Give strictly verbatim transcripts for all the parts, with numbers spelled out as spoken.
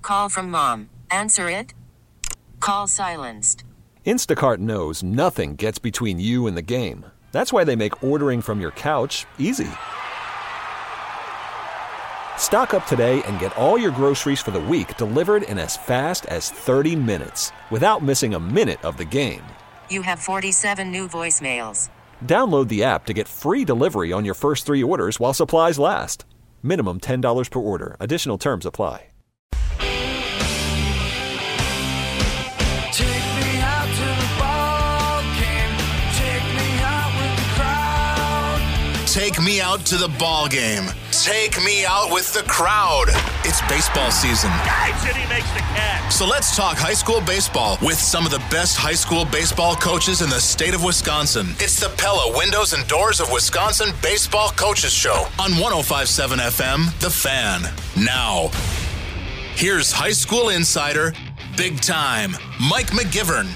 Call from mom. Answer it. Call silenced. Instacart knows nothing gets between you and the game. That's why they make ordering from your couch easy. Stock up today and get all your groceries for the week delivered in as fast as thirty minutes without missing a minute of the game. You have forty-seven new voicemails. Download the app to get free delivery on your first three orders while supplies last. Minimum ten dollars per order. Additional terms apply. Take me out to the ball game. Take me out with the crowd. It's baseball season. Dives and he makes the catch. So let's talk high school baseball with some of the best high school baseball coaches in the state of Wisconsin. It's the Pella Windows and Doors of Wisconsin Baseball Coaches Show on one oh five point seven F M, The Fan. Now, here's high school insider, big time, Mike McGivern.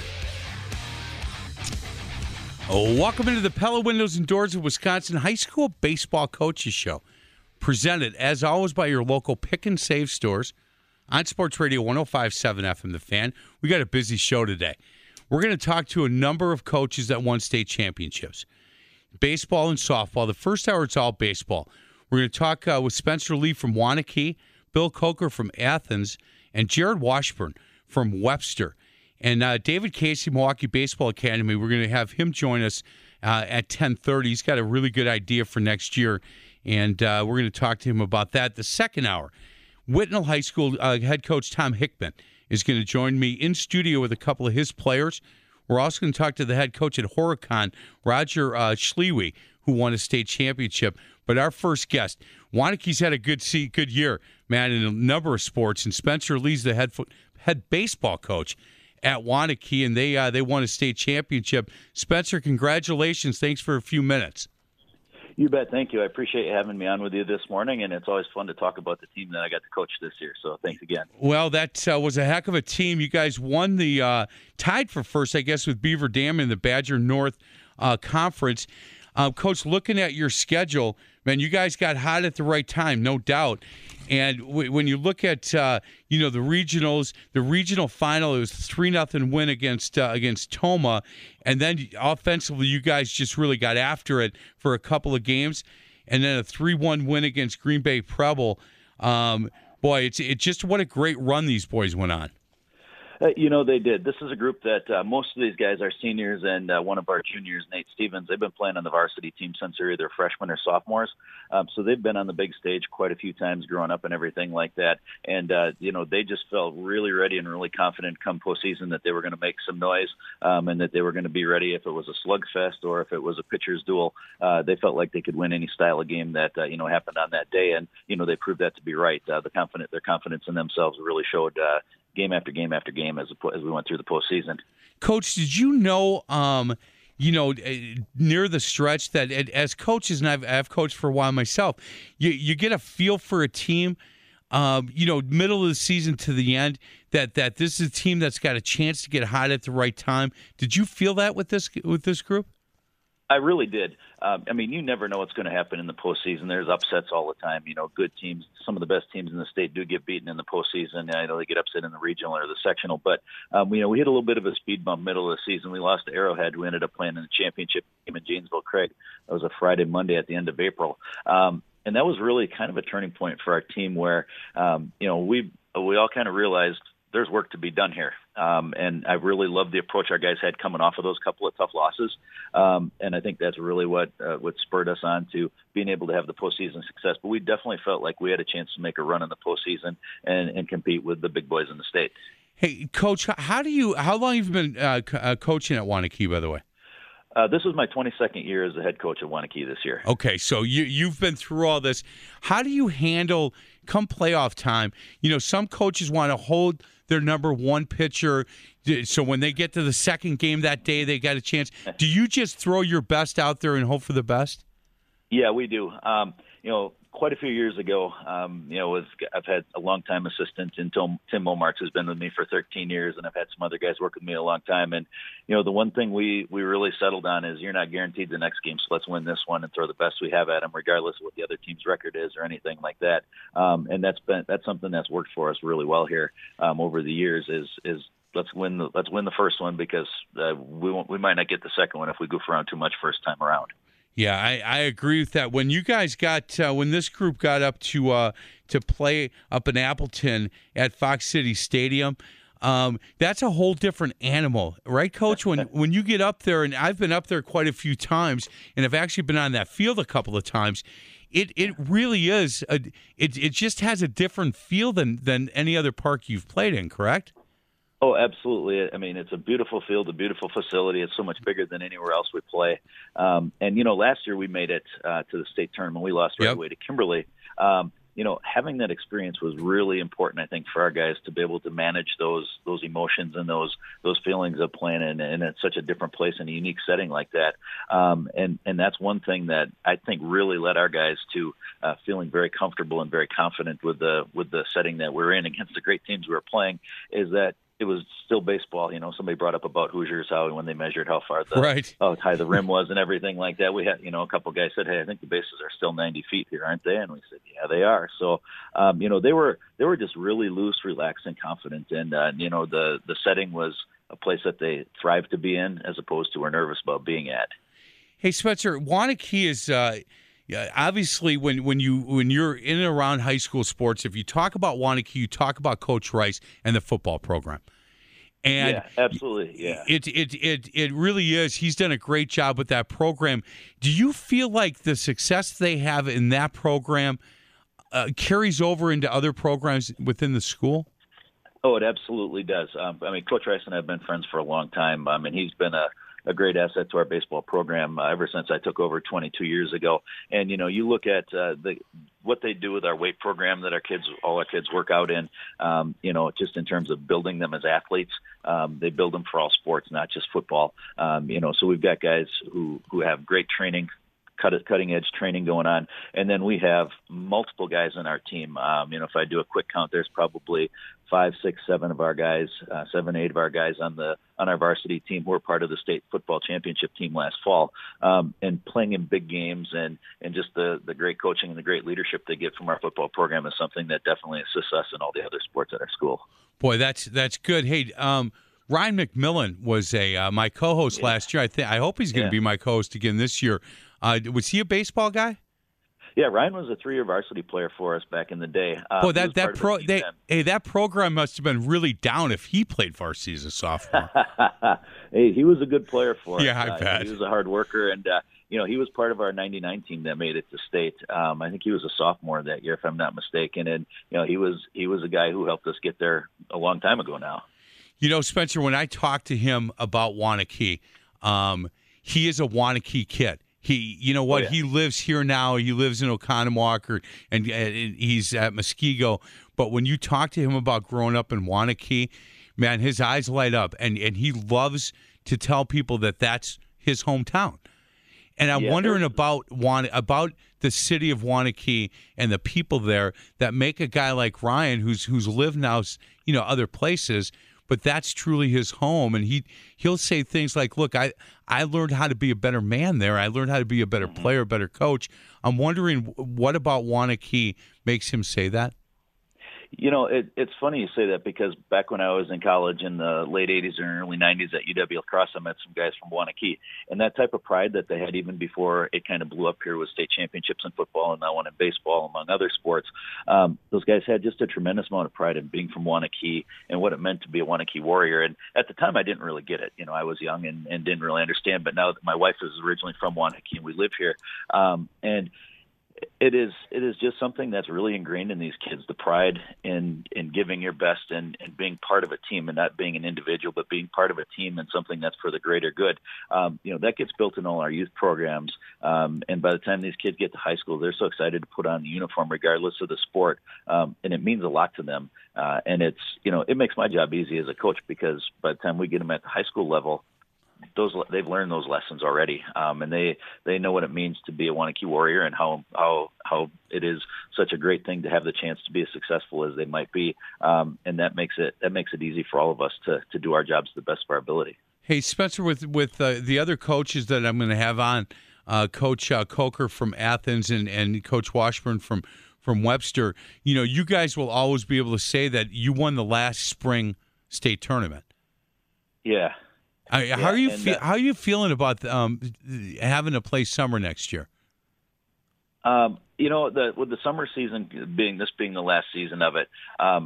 Oh, welcome into the Pella Windows and Doors of Wisconsin High School Baseball Coaches Show. Presented, as always, by your local pick and save stores on Sports Radio one oh five point seven F M, The Fan. We got a busy show today. We're going to talk to a number of coaches that won state championships. Baseball and softball. The first hour, it's all baseball. We're going to talk uh, with Spencer Lee from Waunakee, Bill Coker from Athens, and Jared Washburn from Webster. And uh, David Casey, Milwaukee Baseball Academy, we're going to have him join us uh, at ten thirty. He's got a really good idea for next year, and uh, we're going to talk to him about that. The second hour, Whitnall High School uh, head coach Tom Hickman is going to join me in studio with a couple of his players. We're also going to talk to the head coach at Horicon, Roger uh, Schlewe, who won a state championship. But our first guest, Waunakee's had a good see, good year, man, in a number of sports, and Spencer Lee's the head fo- head baseball coach at Waunakee, and they uh, they won a state championship. Spencer, congratulations. Thanks for a few minutes. You bet. Thank you. I appreciate you having me on with you this morning, and it's always fun to talk about the team that I got to coach this year, so thanks again. Well, that uh, was a heck of a team. You guys won the uh, tied for first, I guess, with Beaver Dam in the Badger North uh, Conference. Uh, Coach, looking at your schedule, man, you guys got hot at the right time, no doubt. And w- when you look at uh, you know the regionals, the regional final, it was three nothing win against uh, against Toma, and then offensively, you guys just really got after it for a couple of games, and then a three one win against Green Bay Preble. Um, boy, it's it just what a great run these boys went on. Uh, you know, they did. This is a group that uh, most of these guys are seniors, and uh, one of our juniors, Nate Stevens, they've been playing on the varsity team since they're either freshmen or sophomores. Um, so they've been on the big stage quite a few times growing up and everything like that. And, uh, you know, they just felt really ready and really confident come postseason that they were going to make some noise um, and that they were going to be ready if it was a slugfest or if it was a pitcher's duel. Uh, they felt like they could win any style of game that, uh, you know, happened on that day. And, you know, they proved that to be right. Uh, the confident, their confidence in themselves really showed uh, game after game after game as as we went through the postseason. Coach, did you know, um, you know, near the stretch that as coaches, and I've, I've coached for a while myself, you, you get a feel for a team, um, you know, middle of the season to the end, that that this is a team that's got a chance to get hot at the right time. Did you feel that with this with this group? I really did. Um, I mean, you never know what's going to happen in the postseason. There's upsets all the time. You know, good teams, some of the best teams in the state do get beaten in the postseason. I know they get upset in the regional or the sectional. But, um, you know, we hit a little bit of a speed bump middle of the season. We lost to Arrowhead, who ended up playing in the championship game in Janesville Craig. That was a Friday, Monday at the end of April. Um, and that was really kind of a turning point for our team where, um, you know, we we all kind of realized there's work to be done here. Um, and I really loved the approach our guys had coming off of those couple of tough losses. Um, and I think that's really what uh, what spurred us on to being able to have the postseason success. But we definitely felt like we had a chance to make a run in the postseason and, and compete with the big boys in the state. Hey, Coach, how do you? How long have you been uh, co- uh, coaching at Waunakee, by the way? Uh, this was my twenty-second year as the head coach at Waunakee this year. Okay, so you, you've been through all this. How do you handle, come playoff time, you know, some coaches want to hold their number one pitcher, so when they get to the second game that day, they got a chance. Do you just throw your best out there and hope for the best? Yeah, we do. Um, you know, quite a few years ago, um, you know, was, I've had a long-time assistant in Tim, Tim Momarks, who's been with me for thirteen years, and I've had some other guys work with me a long time. And, you know, the one thing we, we really settled on is you're not guaranteed the next game, so let's win this one and throw the best we have at them, regardless of what the other team's record is or anything like that. Um, and that's been that's something that's worked for us really well here um, over the years. Is is let's win the let's win the first one, because uh, we won't, we might not get the second one if we goof around too much first time around. Yeah, I, I agree with that. When you guys got, uh, when this group got up to uh, to play up in Appleton at Fox City Stadium, um, that's a whole different animal, right, Coach? When when you get up there, and I've been up there quite a few times, and I've actually been on that field a couple of times. It it really is. A, it it just has a different feel than than any other park you've played in, correct? Oh, absolutely. I mean, it's a beautiful field, a beautiful facility. It's so much bigger than anywhere else we play. Um, and, you know, last year we made it uh, to the state tournament. We lost right yep. away to Kimberly. Um, you know, having that experience was really important, I think, for our guys to be able to manage those those emotions and those those feelings of playing in, in such a different place in a unique setting like that. Um, and, and that's one thing that I think really led our guys to uh, feeling very comfortable and very confident with the with the setting that we're in against the great teams we were playing, is that it was still baseball. You know, somebody brought up about Hoosiers, how when they measured how far the right. how high the rim was and everything like that. We had, you know, a couple of guys said, "Hey, I think the bases are still ninety feet here, aren't they?" And we said, "Yeah, they are." So, um, you know, they were they were just really loose, relaxed, and confident. And uh, you know, the the setting was a place that they thrived to be in, as opposed to were nervous about being at. Hey, Spencer, Waunakee is. Uh... Yeah, obviously, when, when you when you're in and around high school sports, if you talk about Waunakee, you talk about Coach Rice and the football program. And yeah, absolutely. Yeah, it it it it really is. He's done a great job with that program. Do you feel like the success they have in that program uh, carries over into other programs within the school? Oh, it absolutely does. Um, I mean, Coach Rice and I have been friends for a long time. I mean, he's been a a great asset to our baseball program uh, ever since I took over twenty-two years ago. And, you know, you look at uh, the what they do with our weight program that our kids, all our kids work out in, um, you know, just in terms of building them as athletes. Um, they build them for all sports, not just football. Um, you know, so we've got guys who, who have great training, cutting edge training going on. And then we have multiple guys on our team. Um, you know, if I do a quick count, there's probably five, six, seven of our guys, uh, seven, eight of our guys on the on our varsity team who were part of the state football championship team last fall, um, and playing in big games, and, and just the, the great coaching and the great leadership they get from our football program is something that definitely assists us in all the other sports at our school. Boy, that's that's good. Hey, um, Ryan McMillan was a uh, my co-host yeah. last year. I think I hope he's going to yeah. be my co-host again this year. Uh, was he a baseball guy? Yeah, Ryan was a three-year varsity player for us back in the day. Um, Boy, that that pro they, hey that program must have been really down if he played varsity as a sophomore. Hey, he was a good player for us. Yeah, I uh, bet. He was a hard worker, and uh, you know, he was part of our ninety-nine team that made it to state. Um, I think he was a sophomore that year, if I'm not mistaken. And you know, he was he was a guy who helped us get there a long time ago now. You know, Spencer, when I talked to him about Waunakee, um, he is a Waunakee kid. He, you know what? Oh, yeah. He lives here now. He lives in Oconomowoc, and, and he's at Muskego. But when you talk to him about growing up in Waunakee, man, his eyes light up, and, and he loves to tell people that that's his hometown. And I'm yeah, wondering about Wan- about the city of Waunakee and the people there that make a guy like Ryan, who's who's lived now, you know, other places, but that's truly his home. And he he'll say things like, "Look, I I learned how to be a better man there. I learned how to be a better player, a better coach." I'm wondering what about Waunakee makes him say that? You know, it, it's funny you say that, because back when I was in college in the late eighties or early nineties at U W La Crosse, I met some guys from Waunakee. And that type of pride that they had even before it kind of blew up here with state championships in football and now one in baseball, among other sports, um, those guys had just a tremendous amount of pride in being from Waunakee and what it meant to be a Waunakee Warrior. And at the time, I didn't really get it. You know, I was young and, and didn't really understand. But now that my wife is originally from Waunakee and we live here, um, and It is it is just something that's really ingrained in these kids, the pride in, in giving your best and, and being part of a team, and not being an individual, but being part of a team and something that's for the greater good. Um, you know, that gets built in all our youth programs. Um, and by the time these kids get to high school, they're so excited to put on the uniform regardless of the sport. Um, and it means a lot to them. Uh, and it's, you know, it makes my job easy as a coach, because by the time we get them at the high school level, those they've learned those lessons already, um, and they they know what it means to be a Wanakee Warrior and how how how it is such a great thing to have the chance to be as successful as they might be, um, and that makes it that makes it easy for all of us to to do our jobs to the best of our ability. Hey, Spencer, with with uh, the other coaches that I'm going to have on, uh, Coach uh, Coker from Athens and, and Coach Washburn from from Webster, you know, you guys will always be able to say that you won the last spring state tournament. Yeah. I, yeah how are you and, fe- uh, How are you feeling about um, having to play summer next year? Um, you know, the, with the summer season being this being the last season of it, um,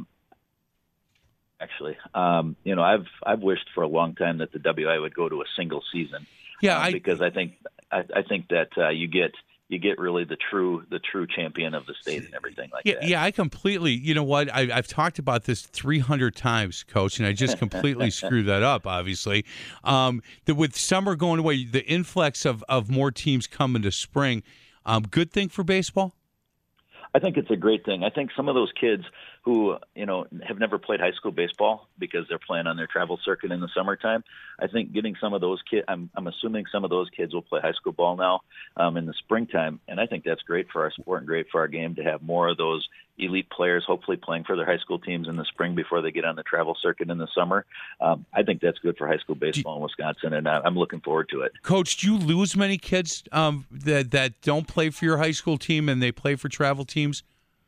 actually, um, you know, I've I've wished for a long time that the W I would go to a single season. Yeah, um, I, because I think I, I think that uh, you get. You get really the true the true champion of the state and everything like yeah, that. Yeah, I completely. You know what? I, I've talked about this three hundred times, Coach, and I just completely screwed that up. Obviously, um, the, with summer going away, the influx of, of more teams coming to spring, um, good thing for baseball. I think it's a great thing. I think some of those kids who, you know, have never played high school baseball because they're playing on their travel circuit in the summertime, I think getting some of those kids, I'm, I'm assuming some of those kids will play high school ball now um, in the springtime. And I think that's great for our sport and great for our game to have more of those elite players hopefully playing for their high school teams in the spring before they get on the travel circuit in the summer. Um, I think that's good for high school baseball in Wisconsin, and I, I'm looking forward to it. Coach, do you lose many kids um, that, that don't play for your high school team and they play for travel teams?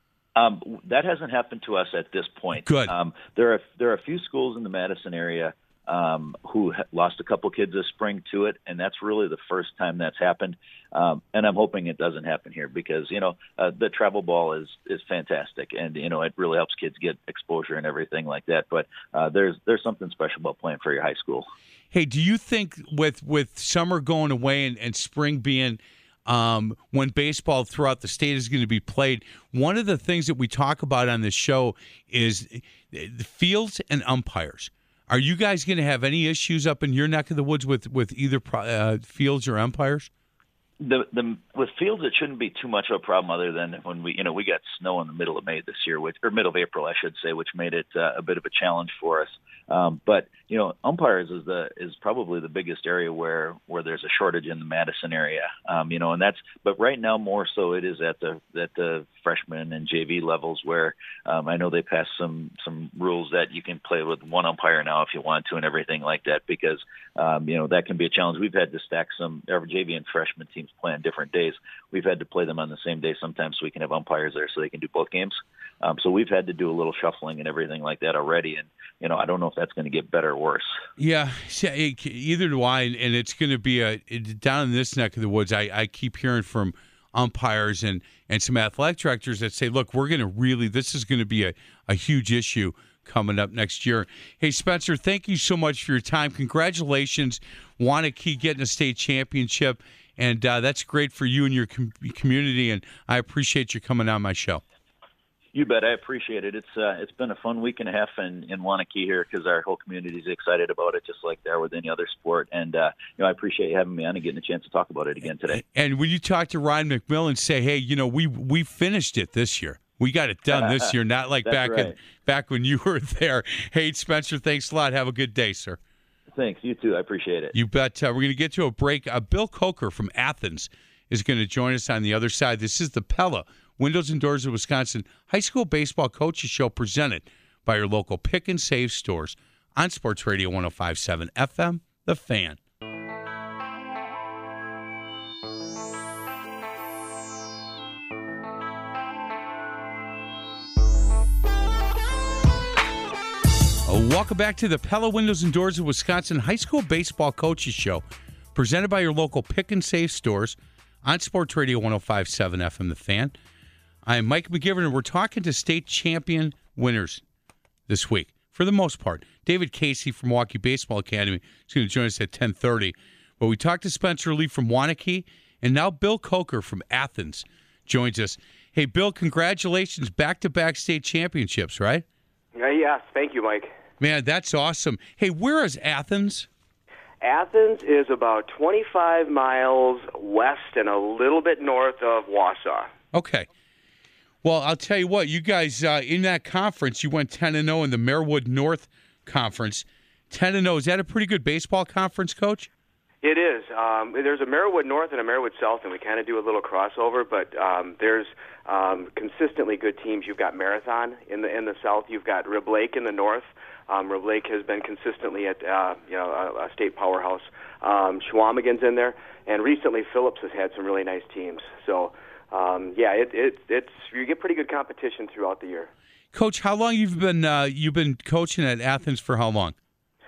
Um, that hasn't happened to us at this point. Good. Um, there are there are a few schools in the Madison area um, who ha- lost a couple kids this spring to it, and that's really the first time that's happened. Um, and I'm hoping it doesn't happen here because you know uh, the travel ball is is fantastic, and you know it really helps kids get exposure and everything like that. But uh, there's there's something special about playing for your high school. Hey, do you think with with summer going away and, and spring being Um, when baseball throughout the state is going to be played, one of the things that we talk about on this show is the fields and umpires. Are you guys going to have any issues up in your neck of the woods with with either uh, fields or umpires? The the with fields, it shouldn't be too much of a problem, other than when we you know we got snow in the middle of May this year, which or middle of April, I should say, which made it uh, a bit of a challenge for us. Um, but you know, umpires is the is probably the biggest area where, where there's a shortage in the Madison area. Um, you know, and that's but right now more so it is at the at the freshman and J V levels where um, I know they passed some some rules that you can play with one umpire now if you want to and everything like that because um, you know that can be a challenge. We've had to stack some our J V and freshman teams play on different days. We've had to play them on the same day sometimes so we can have umpires there so they can do both games. Um, so we've had to do a little shuffling and everything like that already. And, you know, I don't know if that's going to get better or worse. Yeah, either do I. And it's going to be a down in this neck of the woods. I, I keep hearing from umpires and, and some athletic directors that say, look, we're going to really, this is going to be a, a huge issue coming up next year. Hey, Spencer, thank you so much for your time. Congratulations. Wanakee getting a state championship. And uh, that's great for you and your com- community, and I appreciate you coming on my show. You bet. I appreciate it. It's uh, it's been a fun week and a half in, in Wanakee here because our whole community is excited about it, just like they are with any other sport. And uh, you know, I appreciate you having me on and getting a chance to talk about it again today. And when you talk to Ryan McMillan, say, hey, you know, we we finished it this year. We got it done this year, not like back right. in, back when you were there. Hey, Spencer, thanks a lot. Have a good day, sir. Thanks. You too. I appreciate it. You bet. Uh, we're going to get to a break. Uh, Bill Coker from Athens is going to join us on the other side. This is the Pella Windows and Doors of Wisconsin High School Baseball Coaches Show presented by your local Pick and Save stores on Sports Radio one oh five point seven F M, The Fan. Welcome back to the Pella Windows and Doors of Wisconsin High School Baseball Coaches Show, presented by your local Pick and Save stores on Sports Radio one oh five point seven F M, The Fan. I'm Mike McGivern, and we're talking to state champion winners this week, for the most part. David Casey from Milwaukee Baseball Academy is going to join us at ten thirty. But we talked to Spencer Lee from Wanakee, and now Bill Coker from Athens joins us. Hey, Bill, congratulations, back-to-back state championships, right? Uh, yes, thank you, Mike. Man, that's awesome. Hey, where is Athens? Athens is about twenty-five miles west and a little bit north of Wausau. Okay. Well, I'll tell you what, you guys, uh, in that conference, you went ten and oh in the Marewood North Conference. ten and oh, is that a pretty good baseball conference, Coach? It is. Um, there's a Merriwood North and a Merriwood South, and we kind of do a little crossover. But um, there's um, consistently good teams. You've got Marathon in the in the South. You've got Rib Lake in the North. Um, Rib Lake has been consistently at uh, you know a, a state powerhouse. Um, Schwamigan's in there, and recently Phillips has had some really nice teams. So um, yeah, it, it it's you get pretty good competition throughout the year. Coach, how long you've been uh, you've been coaching at Athens for? How long?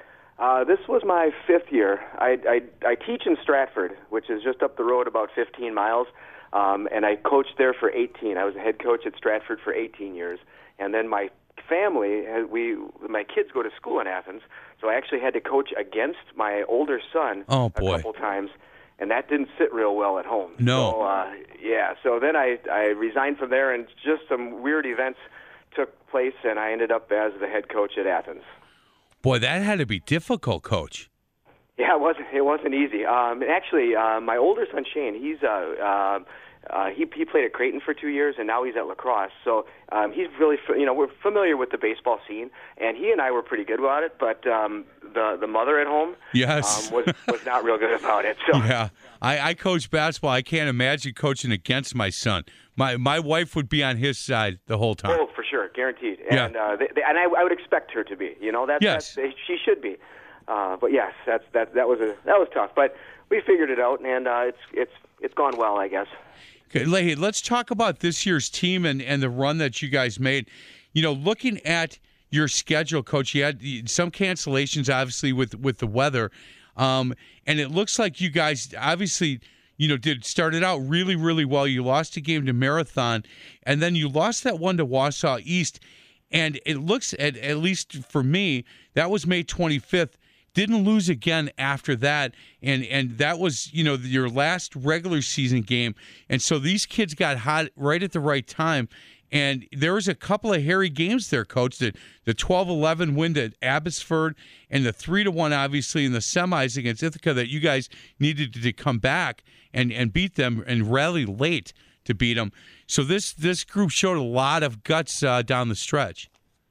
Uh, this was my fifth year. I, I, I teach in Stratford, which is just up the road about fifteen miles, um, and I coached there for eighteen. I was a head coach at Stratford for eighteen years, and then my family, we my kids go to school in Athens, so I actually had to coach against my older son oh, boy. a couple times, and that didn't sit real well at home. No. So, uh, yeah, so then I, I resigned from there, and just some weird events took place, and I ended up as the head coach at Athens. Boy, that had to be difficult, Coach. Yeah, it wasn't. It wasn't easy. Um, actually, uh, my older son Shane, he's uh, uh, uh, he he played at Creighton for two years, and now he's at La Crosse. So um, he's really, you know, we're familiar with the baseball scene, and he and I were pretty good about it. But um, the the mother at home, yes, um, was was not real good about it. So yeah, I, I coach basketball. I can't imagine coaching against my son. My my wife would be on his side the whole time. Oh, for sure, guaranteed. Yeah. And uh, they, they, and I, I would expect her to be. You know, that's, yes. that's she should be. Uh, but yes, that's that that was a that was tough. But we figured it out, and uh, it's it's it's gone well, I guess. Okay, Leahy, let's talk about this year's team and, and the run that you guys made. You know, looking at your schedule, Coach, you had some cancellations, obviously, with with the weather, um, and it looks like you guys obviously. You know, did started out really, really well. You lost a game to Marathon, and then you lost that one to Wausau East. And it looks, at at least for me, that was May twenty-fifth. Didn't lose again after that, and and that was, you know, your last regular season game. And so these kids got hot right at the right time. And there was a couple of hairy games there, Coach. The the twelve eleven win at Abbotsford and the three to one, obviously, in the semis against Ithaca that you guys needed to come back and, and beat them and rally late to beat them. So this this group showed a lot of guts uh, down the stretch.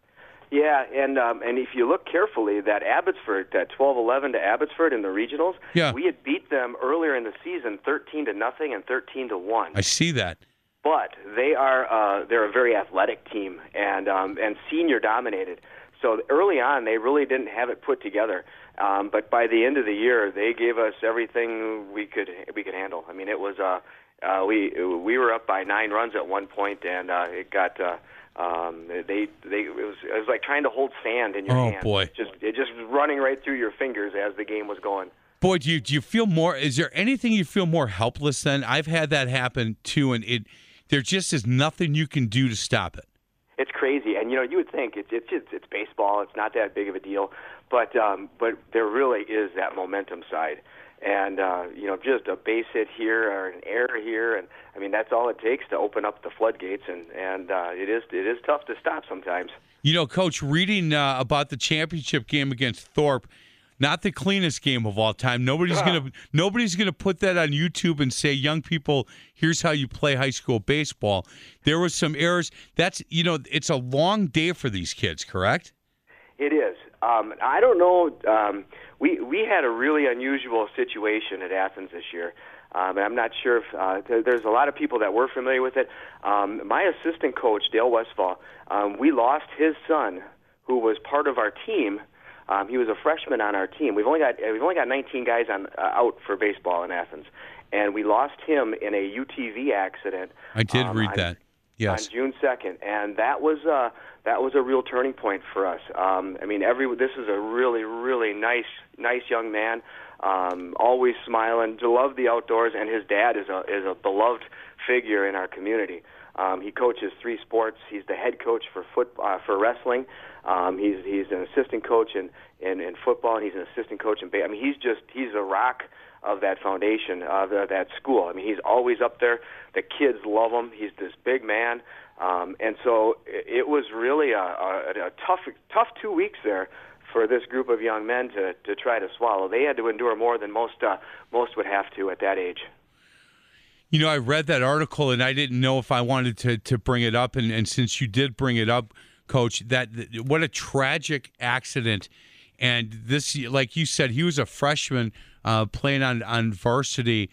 Yeah, and um, and if you look carefully, that Abbotsford, that twelve eleven to Abbotsford in the regionals, yeah. we had beat them earlier in the season thirteen to nothing and thirteen to one. I see that. But they are uh, they're a very athletic team and um, and senior dominated. So early on, they really didn't have it put together. Um, but by the end of the year, they gave us everything we could we could handle. I mean, it was uh, uh, we we were up by nine runs at one point, and uh, it got uh, um, they they it was it was like trying to hold sand in your oh, hand. Oh boy! It just it just was running right through your fingers as the game was going. Boy, do you do you feel more? Is there anything you feel more helpless than? I've had that happen too, and it. There just is nothing you can do to stop it. It's crazy, and you know you would think it's it's it's, it's baseball. It's not that big of a deal, but um, but there really is that momentum side, and uh, you know just a base hit here or an error here, and I mean that's all it takes to open up the floodgates, and and uh, it is it is tough to stop sometimes. You know, Coach, reading uh, about the championship game against Thorpe. Not the cleanest game of all time. Nobody's uh. gonna nobody's gonna put that on YouTube and say, "Young people, here's how you play high school baseball." There was some errors. That's you know, it's a long day for these kids, correct? It is. Um, I don't know. Um, we we had a really unusual situation at Athens this year, um, and I'm not sure if uh, th- there's a lot of people that were familiar with it. Um, my assistant coach, Dale Westfall, um, we lost his son, who was part of our team. Um, he was a freshman on our team. We've only got we've only got nineteen guys on uh, out for baseball in Athens, and we lost him in a U T V accident. I did um, read on, that. Yes, on June second, and that was uh, that was a real turning point for us. Um, I mean, every this is a really really nice nice young man, um, always smiling, to love the outdoors, and his dad is a is a beloved figure in our community. Um, he coaches three sports. He's the head coach for foot uh, for wrestling. Um, he's he's an assistant coach in, in, in football, and he's an assistant coach in baseball. I mean, he's just he's a rock of that foundation of the, that school. I mean, he's always up there. The kids love him. He's this big man, um, and so it, it was really a, a, a tough tough two weeks there for this group of young men to, to try to swallow. They had to endure more than most uh, most would have to at that age. You know, I read that article, and I didn't know if I wanted to, to bring it up. And, and since you did bring it up, Coach, that what a tragic accident. And this, like you said, he was a freshman uh, playing on, on varsity.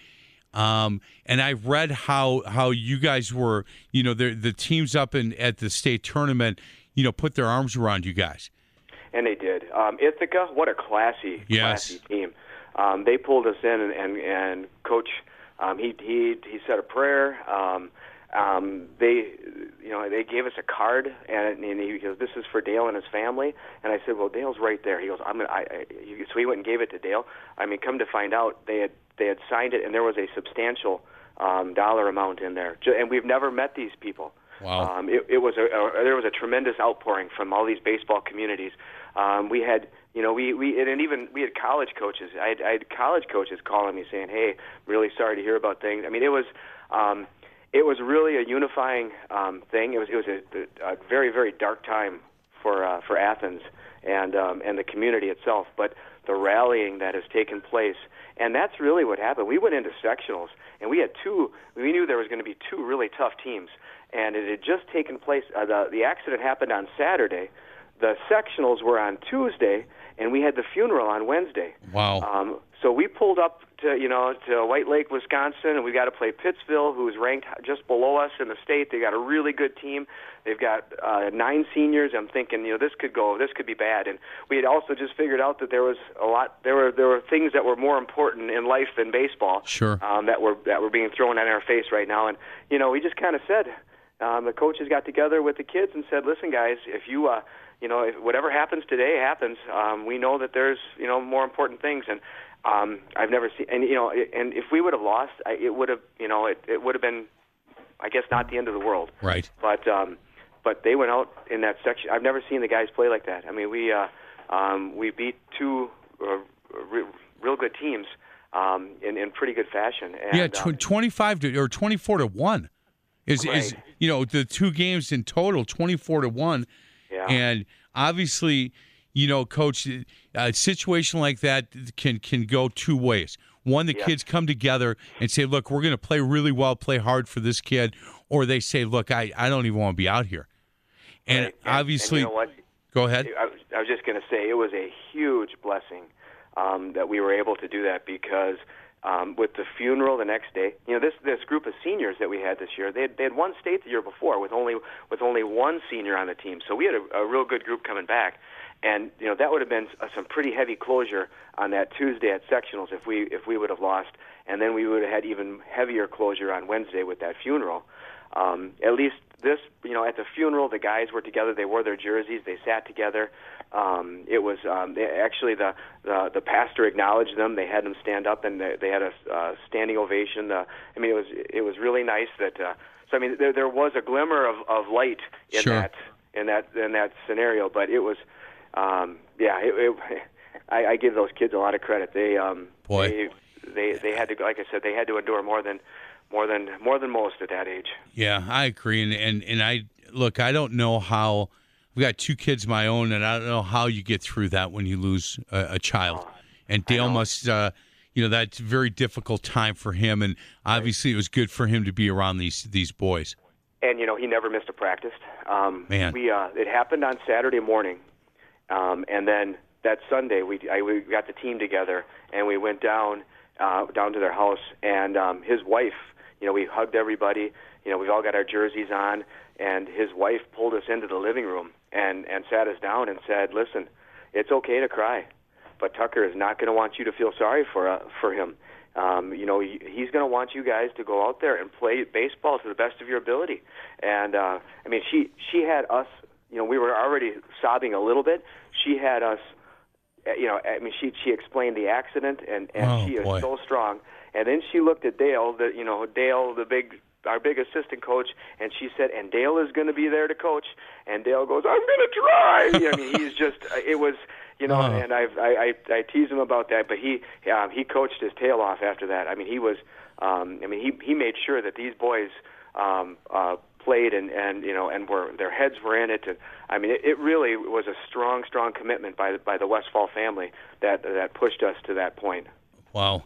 Um, and I read how how you guys were, you know, the the teams up in at the state tournament, you know, put their arms around you guys. And they did. Um, Ithaca, what a classy, yes. classy team. Um, they pulled us in, and and, and Coach, um, he he he said a prayer. Um, um, they, you know, they gave us a card, and, and he goes, "This is for Dale and his family." And I said, "Well, Dale's right there." He goes, "I'm gonna." I, I, so he went and gave it to Dale. I mean, come to find out, they had they had signed it, and there was a substantial um, dollar amount in there. And we've never met these people. Wow. Um, it, it was a, a there was a tremendous outpouring from all these baseball communities. Um, we had, you know, we, we and even we had college coaches. I had, I had college coaches calling me saying, "Hey, I'm really sorry to hear about things." I mean, it was, um, it was really a unifying um, thing. It was, it was a, a very, very dark time for uh, for Athens and um, and the community itself. But the rallying that has taken place, and that's really what happened. We went into sectionals, and we had two. We knew there was going to be two really tough teams, and it had just taken place. Uh, the the accident happened on Saturday. The sectionals were on Tuesday, and we had the funeral on Wednesday. Wow. Um, so we pulled up to, you know, to White Lake, Wisconsin, and we got to play Pittsville, who's ranked just below us in the state. They got a really good team. They've got uh, nine seniors. I'm thinking, you know, this could go, this could be bad. And we had also just figured out that there was a lot, there were there were things that were more important in life than baseball. Sure. Um, that were that were being thrown in our face right now. And you know, we just kind of said, um, the coaches got together with the kids and said, "Listen, guys, if you uh, you know, if whatever happens today happens. Um, we know that there's, you know, more important things." And um, I've never seen, and you know, and if we would have lost, I, it would have, you know, it, it would have been, I guess, not the end of the world. Right. But um, but they went out in that section. I've never seen the guys play like that. I mean, we uh, um, we beat two uh, re- real good teams um, in in pretty good fashion. And, yeah, tw- um, twenty-five to or twenty-four to one is Right. is you know the two games in total, twenty-four to one. Yeah. And obviously, you know, Coach, a situation like that can can go two ways. One, the Yeah. kids come together and say, "Look, we're going to play really well, play hard for this kid," or they say, "Look, I, I don't even want to be out here." And Right. obviously, and you know what? go ahead. I was, I was just going to say it was a huge blessing um, that we were able to do that because um, with the funeral the next day, you know, this this group of seniors that we had this year, they had, they had won state the year before with only with only one senior on the team, so we had a, a real good group coming back, and you know that would have been some pretty heavy closure on that Tuesday at sectionals if we if we would have lost, and then we would have had even heavier closure on Wednesday with that funeral. Um, at least this, you know, at the funeral, the guys were together. They wore their jerseys. They sat together. Um, it was um, they, actually the, the the pastor acknowledged them. They had them stand up, and they, they had a uh, standing ovation. Uh, I mean, it was it was really nice that. Uh, so I mean, there there was a glimmer of, of light in Sure. that in that in that scenario, but it was, um, yeah, it, it, I, I give those kids a lot of credit. They um, Boy. they they they had to, like I said, they had to endure more than. More than more than most at that age. Yeah, I agree, and and and I look. I don't know how. I've got two kids of my own, and I don't know how you get through that when you lose a, a child. Oh, and Dale must, uh, you know, that's a very difficult time for him, and obviously it was good for him to be around these these boys. And you know, he never missed a practice. Um, Man. we uh, it happened on Saturday morning, um, and then that Sunday we I, we got the team together and we went down uh, down to their house, and um, his wife. You know, we hugged everybody. You know, we've all got our jerseys on, and his wife pulled us into the living room and, and sat us down and said, "Listen, it's okay to cry, but Tucker is not going to want you to feel sorry for uh, for him. Um, you know, he, he's going to want you guys to go out there and play baseball to the best of your ability." And uh, I mean, she she had us. You know, we were already sobbing a little bit. She had us. You know, I mean, she she explained the accident, and and Oh, she is boy. so strong. And then she looked at Dale, the you know Dale, the big our big assistant coach, and she said, "And Dale is going to be there to coach." And Dale goes, "I'm going to try." You know, I mean, he's just it was you know, Oh. and I I I, I tease him about that, but he um, he coached his tail off after that. I mean, he was um, I mean he he made sure that these boys um, uh, played and and you know and were their heads were in it. And I mean, it, it really was a strong strong commitment by the, by the Westfall family that that pushed us to that point. Wow.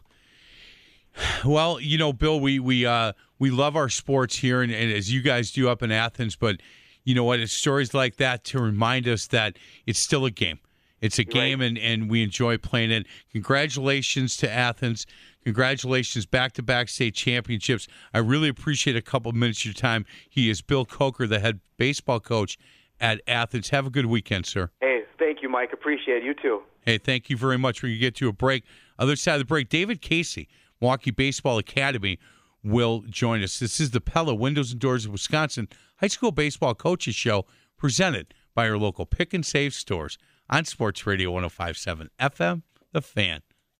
Well, you know, Bill, we we uh, we love our sports here, and, and as you guys do up in Athens. But you know what? It's stories like that to remind us that it's still a game. It's a game, right. and, and we enjoy playing it. Congratulations to Athens. Congratulations, back-to-back state championships. I really appreciate a couple of minutes of your time. He is Bill Coker, the head baseball coach at Athens. Have a good weekend, sir. Hey, thank you, Mike. Appreciate it. You too. Hey, thank you very much. We're going to get to a break. Other side of the break, David Casey, Milwaukee Baseball Academy, will join us. This is the Pella Windows and Doors of Wisconsin High School Baseball Coaches Show, presented by your local Pick and Save stores on Sports Radio one oh five point seven F M, The Fan.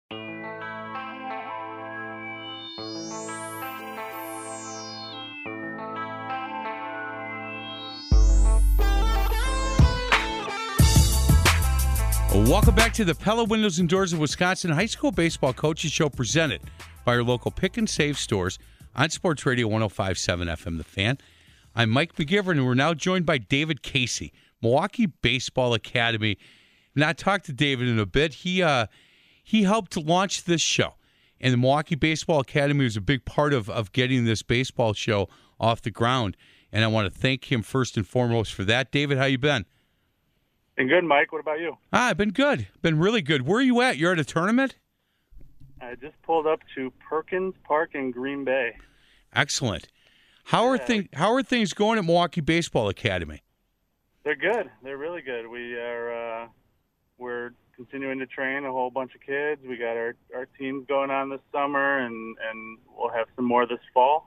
Welcome back to the Pella Windows and Doors of Wisconsin High School Baseball Coaches Show, presented by your local Pick and Save stores on Sports Radio one oh five point seven F M, The Fan. I'm Mike McGivern, and we're now joined by David Casey, Milwaukee Baseball Academy. And I talked to David in a bit. He uh, he helped launch this show, and the Milwaukee Baseball Academy was a big part of, of getting this baseball show off the ground. And I want to thank him first and foremost for that. David, how you been? Been good, Mike. What about you? Ah, I've been good. Been really good. Where are you at? You're at a tournament? I just pulled up to Perkins Park in Green Bay. Excellent. How are yeah. things? How are things going at Milwaukee Baseball Academy? They're good. They're really good. We are uh, we're continuing to train a whole bunch of kids. We got our, our teams going on this summer, and, and we'll have some more this fall.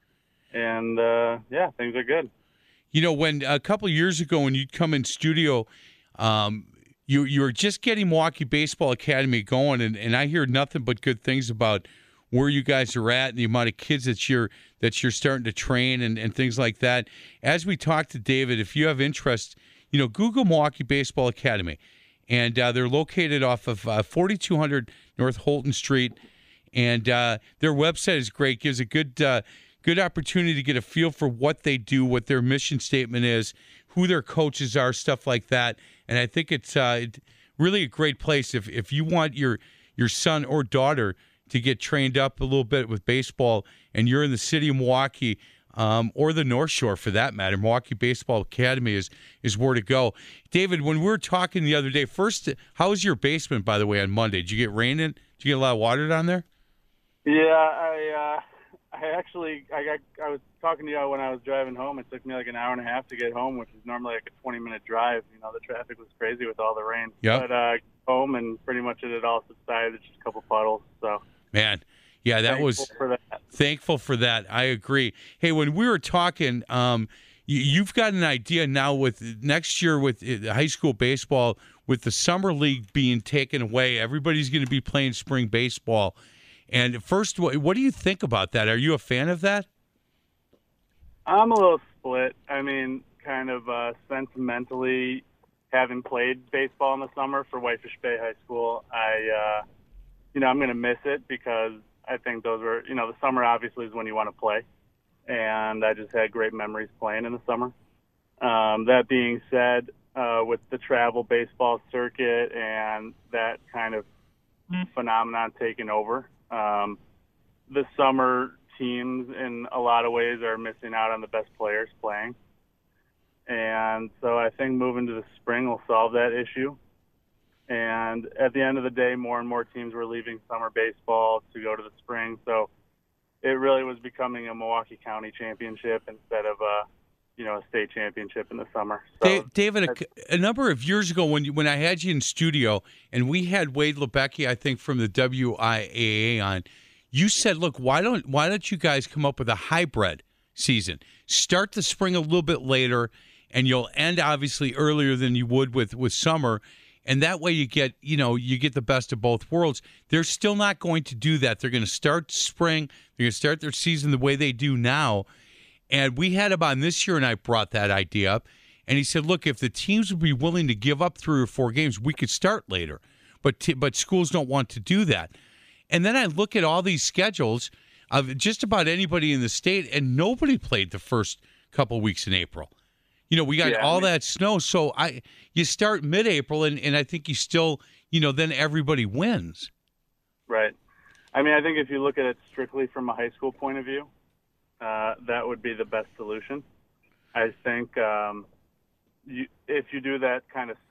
And uh, yeah, things are good. You know, when a couple of years ago, when you'd come in studio, um, you you were just getting Milwaukee Baseball Academy going, and, and I hear nothing but good things about where you guys are at and the amount of kids that you're that you're starting to train and, and things like that. As we talk to David, if you have interest, you know, Google Milwaukee Baseball Academy, and uh, they're located off of uh, forty-two hundred North Holton Street, and uh, their website is great. Gives a good uh, good opportunity to get a feel for what they do, what their mission statement is, who their coaches are, stuff like that. And I think it's uh, really a great place if if you want your your son or daughter to get trained up a little bit with baseball, and you're in the city of Milwaukee, um, or the North Shore for that matter. Milwaukee Baseball Academy is is where to go. David, when we were talking the other day, first, how was your basement, by the way, on Monday? Did you get rain in? Did you get a lot of water down there? Yeah, I uh, I actually I got I was talking to you when I was driving home. It took me like an hour and a half to get home, which is normally like a twenty minute drive. You know, the traffic was crazy with all the rain. Yeah. But uh, home and pretty much it had all subsided. Just a couple puddles. So. Man, yeah, that thankful was for that. thankful for that. I agree. Hey, when we were talking, um, you, you've got an idea now with next year with high school baseball, with the summer league being taken away. Everybody's going to be playing spring baseball. And first, what, what do you think about that? Are you a fan of that? I'm a little split. I mean, kind of uh, sentimentally, having played baseball in the summer for Whitefish Bay High School, I. Uh, You know, I'm going to miss it because I think those were, you know, the summer obviously is when you want to play. And I just had great memories playing in the summer. Um, that being said, uh, with the travel baseball circuit and that kind of phenomenon taking over, um, the summer teams in a lot of ways are missing out on the best players playing. And so I think moving to the spring will solve that issue. And at the end of the day, more and more teams were leaving summer baseball to go to the spring. So it really was becoming a Milwaukee County championship instead of a, you know, a state championship in the summer. So David, a, a number of years ago when you, when I had you in studio and we had Wade Lebecki, I think from the W I A A on, you said, look, why don't why don't you guys come up with a hybrid season? Start the spring a little bit later, and you'll end obviously earlier than you would with, with summer. And that way you get, you know, you get the best of both worlds. They're still not going to do that. They're going to start spring. They're going to start their season the way they do now. And we had him on this year, and I brought that idea up. And he said, look, if the teams would be willing to give up three or four games, we could start later. But t- but schools don't want to do that. And then I look at all these schedules of just about anybody in the state, and nobody played the first couple weeks in April. You know, we got yeah, all I mean, that snow, so I you start mid-April, and, and I think you still, you know, then everybody wins. Right. I mean, I think if you look at it strictly from a high school point of view, uh, that would be the best solution. I think um, you, if you do that kind of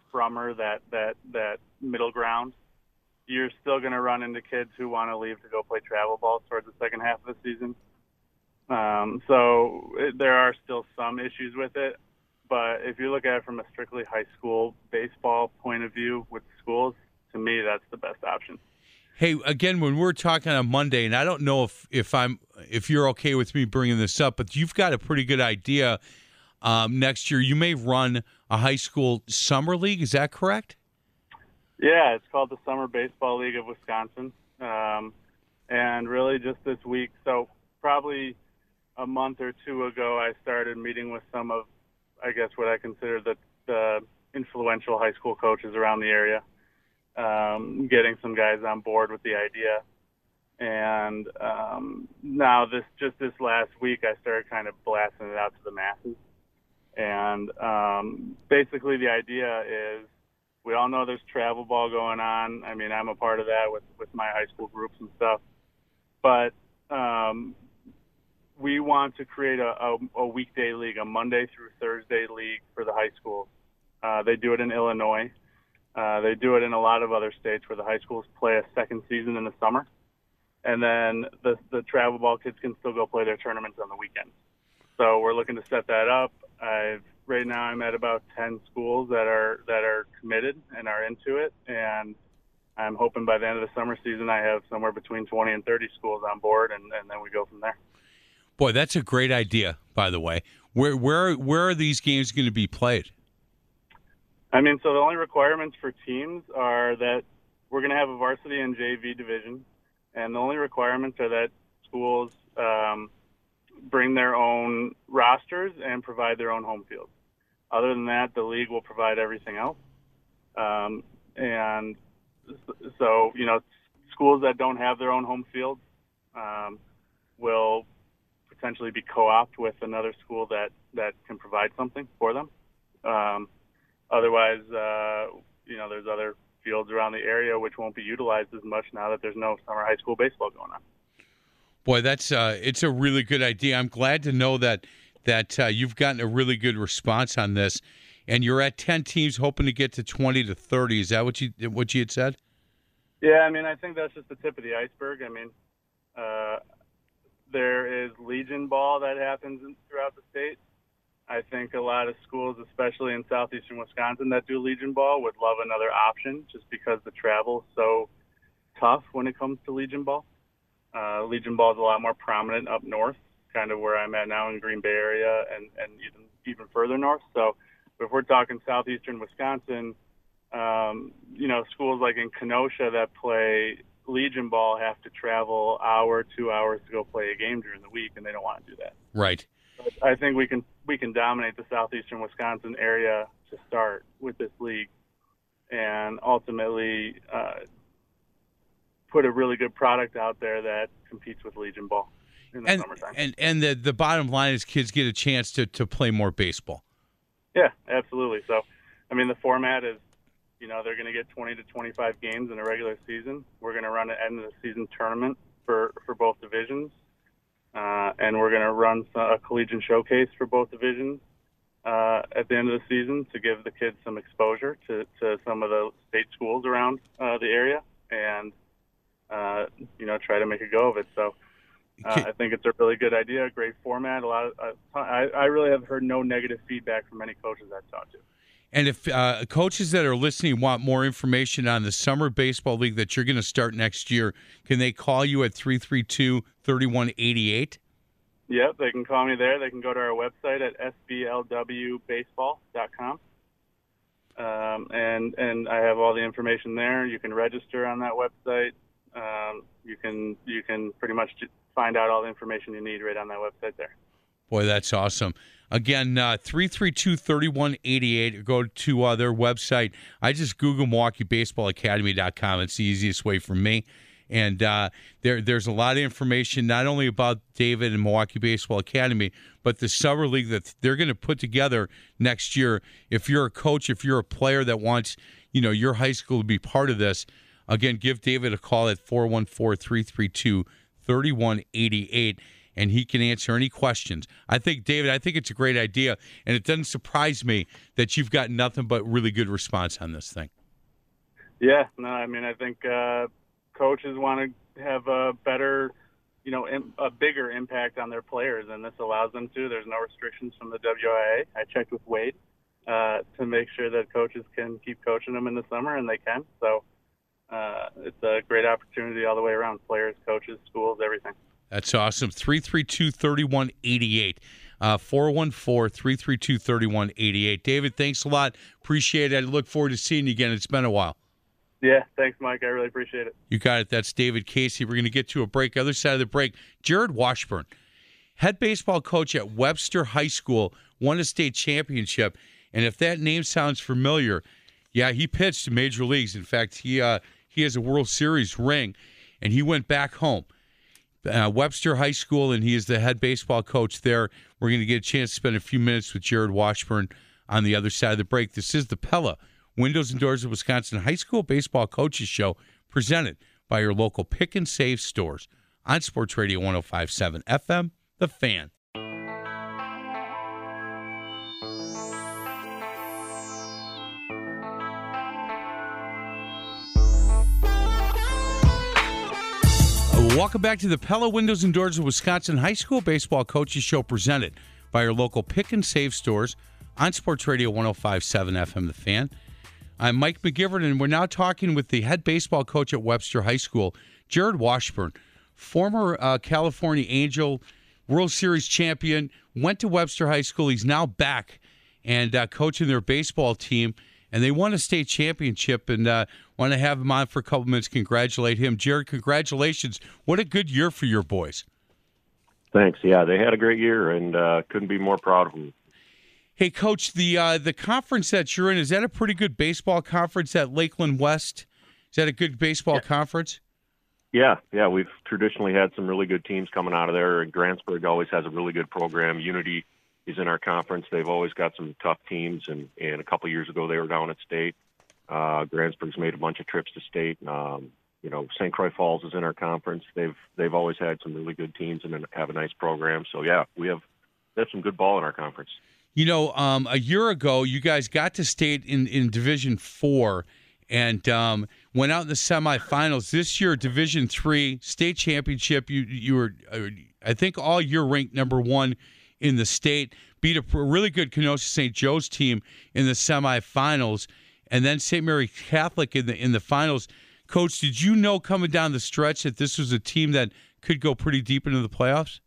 frummer, that that that middle ground, you're still going to run into kids who want to leave to go play travel ball towards the second half of the season. Um, so it, there are still some issues with it, but if you look at it from a strictly high school baseball point of view with schools, to me, that's the best option. Hey, again, when we're talking on Monday, and I don't know if, if I'm if you're okay with me bringing this up, but you've got a pretty good idea. Um, next year, you may run a high school summer league. Is that correct? Yeah, it's called the Summer Baseball League of Wisconsin. Um, and really just this week, so probably a month or two ago, I started meeting with some of, I guess, what I consider the, the influential high school coaches around the area, um, getting some guys on board with the idea. And um, now this just this last week, I started kind of blasting it out to the masses. And um, basically the idea is, we all know there's travel ball going on. I mean, I'm a part of that with, with my high school groups and stuff. But um, we want to create a, a, a weekday league, a Monday through Thursday league for the high schools. Uh, they do it in Illinois. Uh, they do it in a lot of other states where the high schools play a second season in the summer. And then the, the travel ball kids can still go play their tournaments on the weekends. So we're looking to set that up. I've right now I'm at about ten schools that are that are committed and are into it, and I'm hoping by the end of the summer season I have somewhere between twenty and thirty schools on board, and, and then we go from there. Boy, that's a great idea, by the way. Where where where are these games going to be played? I mean, so the only requirements for teams are that we're going to have a varsity and J V division, and the only requirements are that schools um, bring their own rosters and provide their own home fields. Other than that, the league will provide everything else. Um, and so, you know, schools that don't have their own home fields um, will potentially be co-opted with another school that, that can provide something for them. Um, otherwise, uh, you know, there's other fields around the area which won't be utilized as much now that there's no summer high school baseball going on. Boy, that's uh, it's a really good idea. I'm glad to know that that uh, you've gotten a really good response on this, and you're at ten teams, hoping to get to twenty to thirty. Is that what you what you had said? Yeah, I mean, I think that's just the tip of the iceberg. I mean, uh, there is Legion ball that happens throughout the state. I think a lot of schools, especially in southeastern Wisconsin, that do Legion ball would love another option, just because the travel is so tough when it comes to Legion ball. Uh, Legion ball is a lot more prominent up north, kind of where I'm at now in Green Bay area, and, and even even further north. So if we're talking southeastern Wisconsin, um, you know, schools like in Kenosha that play Legion ball have to travel hour, two hours to go play a game during the week, and they don't want to do that. Right. But I think we can we can dominate the southeastern Wisconsin area to start with this league, and ultimately uh, put a really good product out there that competes with Legion ball in the and, summertime. And and the the bottom line is kids get a chance to, to play more baseball. Yeah, absolutely. So, I mean, the format is, you know, they're going to get twenty to twenty-five games in a regular season. We're going to run an end of the season tournament for, for both divisions, uh, and we're going to run a collegiate showcase for both divisions uh, at the end of the season to give the kids some exposure to, to some of the state schools around uh, the area, and Uh, you know, try to make a go of it. So uh, I think it's a really good idea, a great format. A lot of, uh, I, I really have heard no negative feedback from any coaches I've talked to. And if uh, coaches that are listening want more information on the Summer Baseball League that you're going to start next year, can they call you at three three two, three one eight eight? Yep, they can call me there. They can go to our website at s b l w baseball dot com. Um, and, and I have all the information there. You can register on that website. Um, you can you can pretty much find out all the information you need right on that website there. Boy, that's awesome. Again, uh, three three two, three one eight eight, or go to uh, their website. I just Google Milwaukee Baseball Academy dot com. It's the easiest way for me. And uh, there, there's a lot of information, not only about David and Milwaukee Baseball Academy, but the summer league that they're going to put together next year. If you're a coach, if you're a player that wants, you know, your high school to be part of this, again, give David a call at four one four, three three two, three one eight eight. and he can answer any questions. I think, David, I think it's a great idea, and it doesn't surprise me that you've got nothing but really good response on this thing. Yeah, no, I mean, I think uh, coaches want to have a better, you know, im- a bigger impact on their players, and this allows them to. There's no restrictions from the W I A. I checked with Wade uh, to make sure that coaches can keep coaching them in the summer, and they can. So uh, it's a great opportunity all the way around, players, coaches, schools, everything. That's awesome. three three two, three one eight eight. Uh, four one four, three three two, three one eight eight. David, thanks a lot. Appreciate it. I look forward to seeing you again. It's been a while. Yeah, thanks, Mike. I really appreciate it. You got it. That's David Casey. We're going to get to a break. Other side of the break, Jared Washburn, head baseball coach at Webster High School, won a state championship. And if that name sounds familiar, yeah, he pitched in major leagues. In fact, he uh, he has a World Series ring, and he went back home. Uh, Webster High School, and he is the head baseball coach there. We're going to get a chance to spend a few minutes with Jared Washburn on the other side of the break. This is the Pella Windows and Doors of Wisconsin High School Baseball Coaches Show, presented by your local Pick and Save stores on Sports Radio one oh five point seven F M, The Fan. Welcome back to the Pella Windows and Doors of Wisconsin High School Baseball Coaches Show, presented by your local Pick and Save stores on Sports Radio one oh five point seven F M, The Fan. I'm Mike McGivern, and we're now talking with the head baseball coach at Webster High School, Jared Washburn, former uh, California Angel, World Series champion, went to Webster High School. He's now back and uh, coaching their baseball team, and they won a state championship, and uh, want to have him on for a couple minutes. Congratulate him. Jared, congratulations. What a good year for your boys. Thanks. Yeah, they had a great year, and uh, couldn't be more proud of them. Hey, Coach, the uh, the conference that you're in, is that a pretty good baseball conference at Lakeland West? Is that a good baseball yeah. conference? Yeah, yeah. We've traditionally had some really good teams coming out of there. Grantsburg always has a really good program. Unity is in our conference. They've always got some tough teams, and, and a couple of years ago they were down at state. Uh, Grantsburg's made a bunch of trips to state. Um, you know, Saint Croix Falls is in our conference. They've they've always had some really good teams and have a nice program. So, yeah, we have, we have some good ball in our conference. You know, um, a year ago, you guys got to state in, in Division Four and um, went out in the semifinals. This year, Division Three state championship. You you were, uh, I think, all year ranked number one in the state. Beat a really good Kenosha Saint Joe's team in the semifinals, and then Saint Mary Catholic in the in the finals. Coach, did you know coming down the stretch that this was a team that could go pretty deep into the playoffs?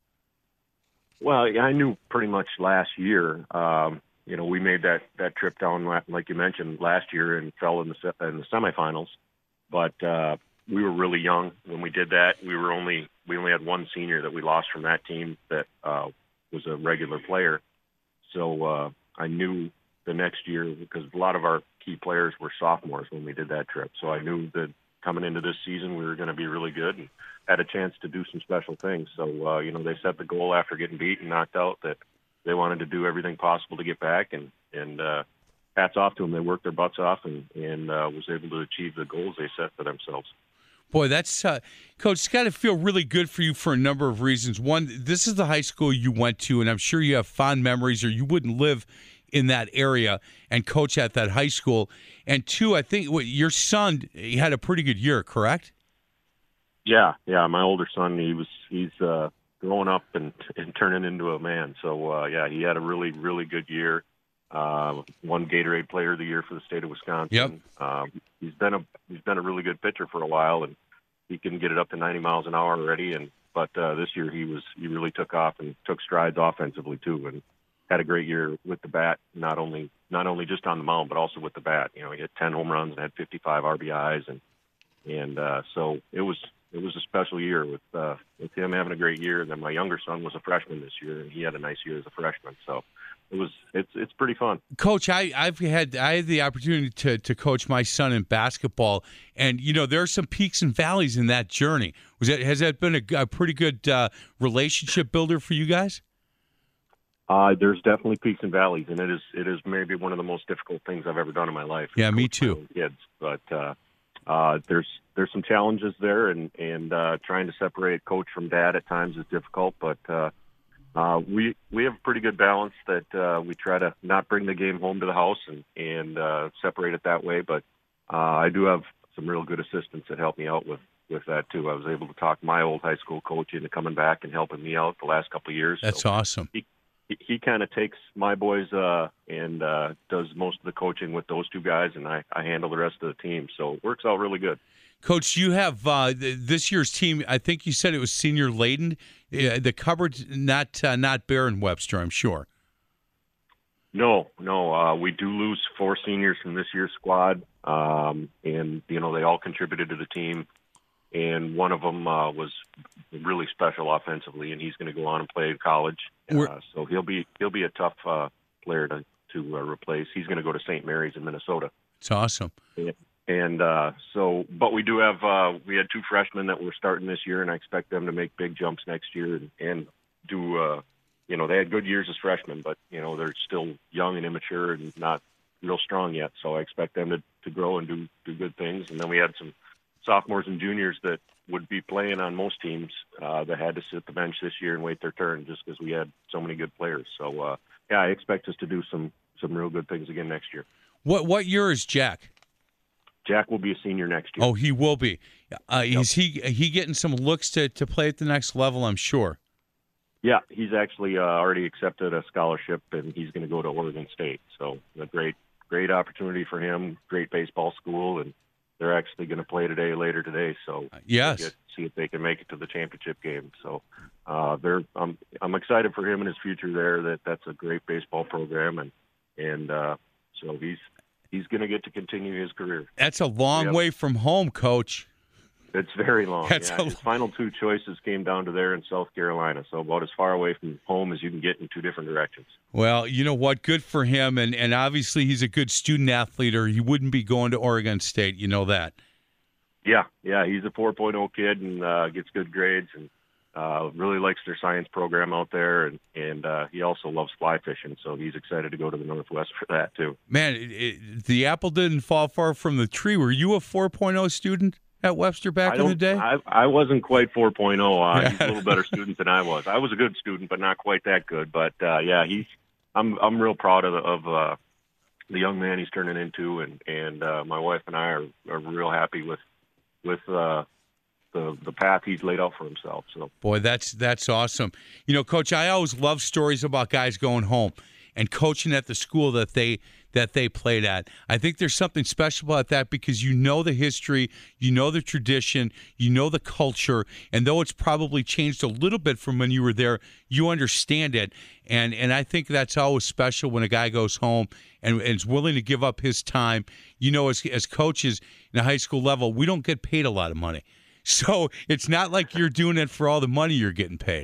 Well, I knew pretty much last year. Um, you know, we made that, that trip down, like you mentioned, last year and fell in the in the semifinals. But uh, we were really young when we did that. We were only we only had one senior that we lost from that team that uh, was a regular player. So uh, I knew the next year, because a lot of our key players were sophomores when we did that trip. So I knew that coming into this season we were going to be really good and had a chance to do some special things. So, uh, you know, they set the goal after getting beat and knocked out that they wanted to do everything possible to get back, and, and uh, hats off to them. They worked their butts off and, and uh, was able to achieve the goals they set for themselves. Boy, that's uh, Coach, it's got to feel really good for you for a number of reasons. One, this is the high school you went to, and I'm sure you have fond memories, or you wouldn't live in that area and coach at that high school. And two, I think what, your son, he had a pretty good year, correct? Yeah, yeah. My older son, he was he's uh, growing up and and turning into a man. So uh, yeah, he had a really really good year. Uh, won Gatorade Player of the Year for the state of Wisconsin. Yep. Um, he's been a he's been a really good pitcher for a while, and he can get it up to ninety miles an hour already. And but uh, this year he was he really took off and took strides offensively too, and had a great year with the bat. Not only not only just on the mound, but also with the bat. You know, he had ten home runs and had fifty-five R B Is, and and uh, so it was. It was a special year with uh, with him having a great year. And then my younger son was a freshman this year, and he had a nice year as a freshman. So it was it's it's pretty fun. Coach, I, I've had I had the opportunity to to coach my son in basketball, and you know there are some peaks and valleys in that journey. Was that has that been a, a pretty good uh, relationship builder for you guys? Uh, there's definitely peaks and valleys, and it is it is maybe one of the most difficult things I've ever done in my life. Yeah, me too. Kids, but. Uh, uh, there's there's some challenges there, and and uh, trying to separate coach from dad at times is difficult. But uh, uh, we we have a pretty good balance that uh, we try to not bring the game home to the house and and uh, separate it that way. But uh, I do have some real good assistants that help me out with. with that too. I was able to talk my old high school coach into coming back and helping me out the last couple of years. That's so awesome. He he, he kind of takes my boys uh, and uh, does most of the coaching with those two guys, and I, I handle the rest of the team. So it works out really good. Coach, you have uh, th- this year's team. I think you said it was senior laden. Uh, the cupboard's not uh, not bare in Webster, I'm sure. No, no. Uh, we do lose four seniors from this year's squad, um, and you know they all contributed to the team. And one of them uh, was really special offensively, and he's going to go on and play in college. Uh, so he'll be he'll be a tough uh, player to to uh, replace. He's going to go to Saint Mary's in Minnesota. It's awesome. And, and uh, so, but we do have uh, we had two freshmen that were starting this year, and I expect them to make big jumps next year and, and do. Uh, you know, they had good years as freshmen, but you know they're still young and immature and not real strong yet. So I expect them to, to grow and do do good things. And then we had some sophomores and juniors that would be playing on most teams uh, that had to sit the bench this year and wait their turn just because we had so many good players. So, uh, yeah, I expect us to do some some real good things again next year. What what year is Jack? Jack will be a senior next year. Oh, he will be. Uh, yep. Is he he getting some looks to, to play at the next level, I'm sure? Yeah, he's actually uh, already accepted a scholarship, and he's going to go to Oregon State. So a great, great opportunity for him, great baseball school, and they're actually going to play today, later today. So yes, we'll get, see if they can make it to the championship game. So uh, they're, I'm, I'm excited for him and his future there. That that's a great baseball program, and and uh, so he's he's going to get to continue his career. That's a long yep. way from home, Coach. It's very long. That's yeah, a... His final two choices came down to there in South Carolina, so about as far away from home as you can get in two different directions. Well, you know what? Good for him, and, and obviously he's a good student athlete, or he wouldn't be going to Oregon State. You know that. Yeah, yeah, he's a four point oh kid and uh, gets good grades, and uh, really likes their science program out there, and, and uh, he also loves fly fishing, so he's excited to go to the Northwest for that, too. Man, it, it, the apple didn't fall far from the tree. Were you a four point oh student at Webster back in the day? I, I wasn't quite four point oh. Uh, he's a little better student than I was. I was a good student, but not quite that good. But uh, yeah, he's. I'm I'm real proud of the, of uh, the young man he's turning into, and and uh, my wife and I are, are real happy with with uh, the the path he's laid out for himself. So boy, that's that's awesome. You know, Coach, I always love stories about guys going home and coaching at the school that they that they played at. I think there's something special about that because you know the history, you know the tradition, you know the culture, and though it's probably changed a little bit from when you were there, you understand it. And and I think that's always special when a guy goes home and, and is willing to give up his time. You know, as as coaches in a high school level, we don't get paid a lot of money. So it's not like you're doing it for all the money you're getting paid.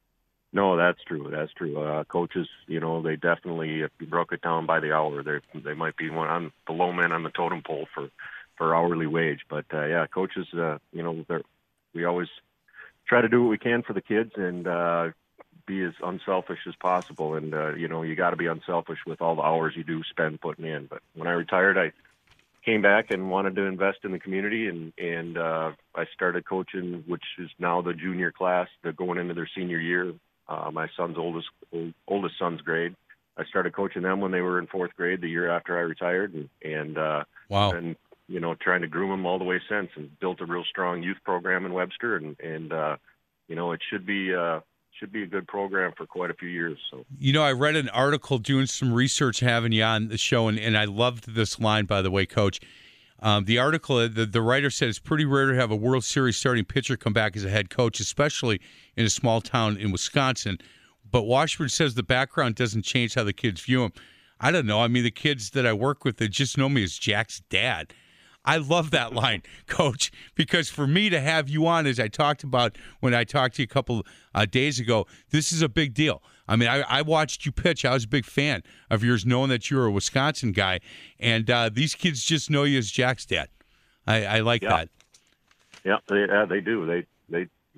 No, that's true. That's true. Uh, coaches, you know, they definitely, if you broke it down by the hour, they they might be one on the low man on the totem pole for, for hourly wage. But uh, yeah, coaches, uh, you know, they're, we always try to do what we can for the kids and uh, be as unselfish as possible. And uh, you know, you got to be unselfish with all the hours you do spend putting in. But when I retired, I came back and wanted to invest in the community, and and uh, I started coaching, which is now the junior class. They're going into their senior year. Uh, my son's oldest old, oldest son's grade. I started coaching them when they were in fourth grade, the year after I retired, and and uh, wow, and you know, trying to groom them all the way since, and built a real strong youth program in Webster, and and uh, you know, it should be uh, should be a good program for quite a few years. So you know, I read an article doing some research, having you on the show, and, and I loved this line, by the way, Coach. Um, the article, the, the writer said it's pretty rare to have a World Series starting pitcher come back as a head coach, especially in a small town in Wisconsin. But Washburn says the background doesn't change how the kids view him. I don't know. I mean, the kids that I work with, they just know me as Jack's dad. I love that line, Coach, because for me to have you on, as I talked about when I talked to you a couple uh, days ago, this is a big deal. I mean, I, I watched you pitch. I was a big fan of yours, knowing that you're a Wisconsin guy. And uh, these kids just know you as Jack's dad. I, I like yeah. that. Yeah, they uh, they do. They they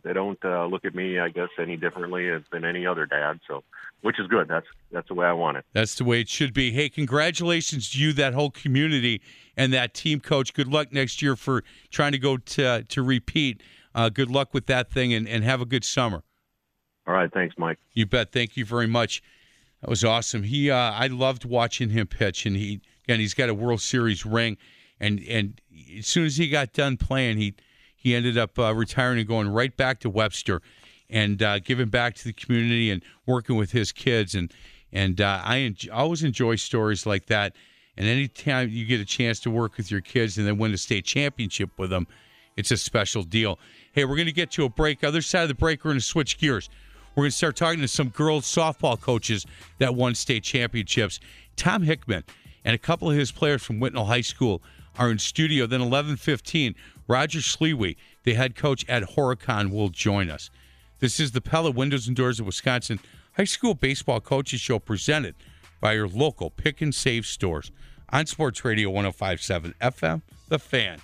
They don't uh, look at me, I guess, any differently than any other dad. So, which is good. That's that's the way I want it. That's the way it should be. Hey, congratulations to you, that whole community, and that team, Coach. Good luck next year for trying to go to to repeat. Uh, good luck with that thing, and, and have a good summer. All right, thanks, Mike. You bet. Thank you very much. That was awesome. He, uh, I loved watching him pitch, and he again, he's got a World Series ring, and and as soon as he got done playing, he he ended up uh, retiring and going right back to Webster, and uh, giving back to the community and working with his kids, and and uh, I en- always enjoy stories like that. And anytime you get a chance to work with your kids and then win a state championship with them, it's a special deal. Hey, we're going to get to a break. Other side of the break, we're going to switch gears. We're going to start talking to some girls softball coaches that won state championships. Tom Hickman and a couple of his players from Whitnall High School are in studio. Then eleven fifteen, Roger Slewe, the head coach at Horicon, will join us. This is the Pella Windows and Doors of Wisconsin High School Baseball Coaches Show, presented by your local Pick and Save stores on Sports Radio one oh five point seven F M, The Fan.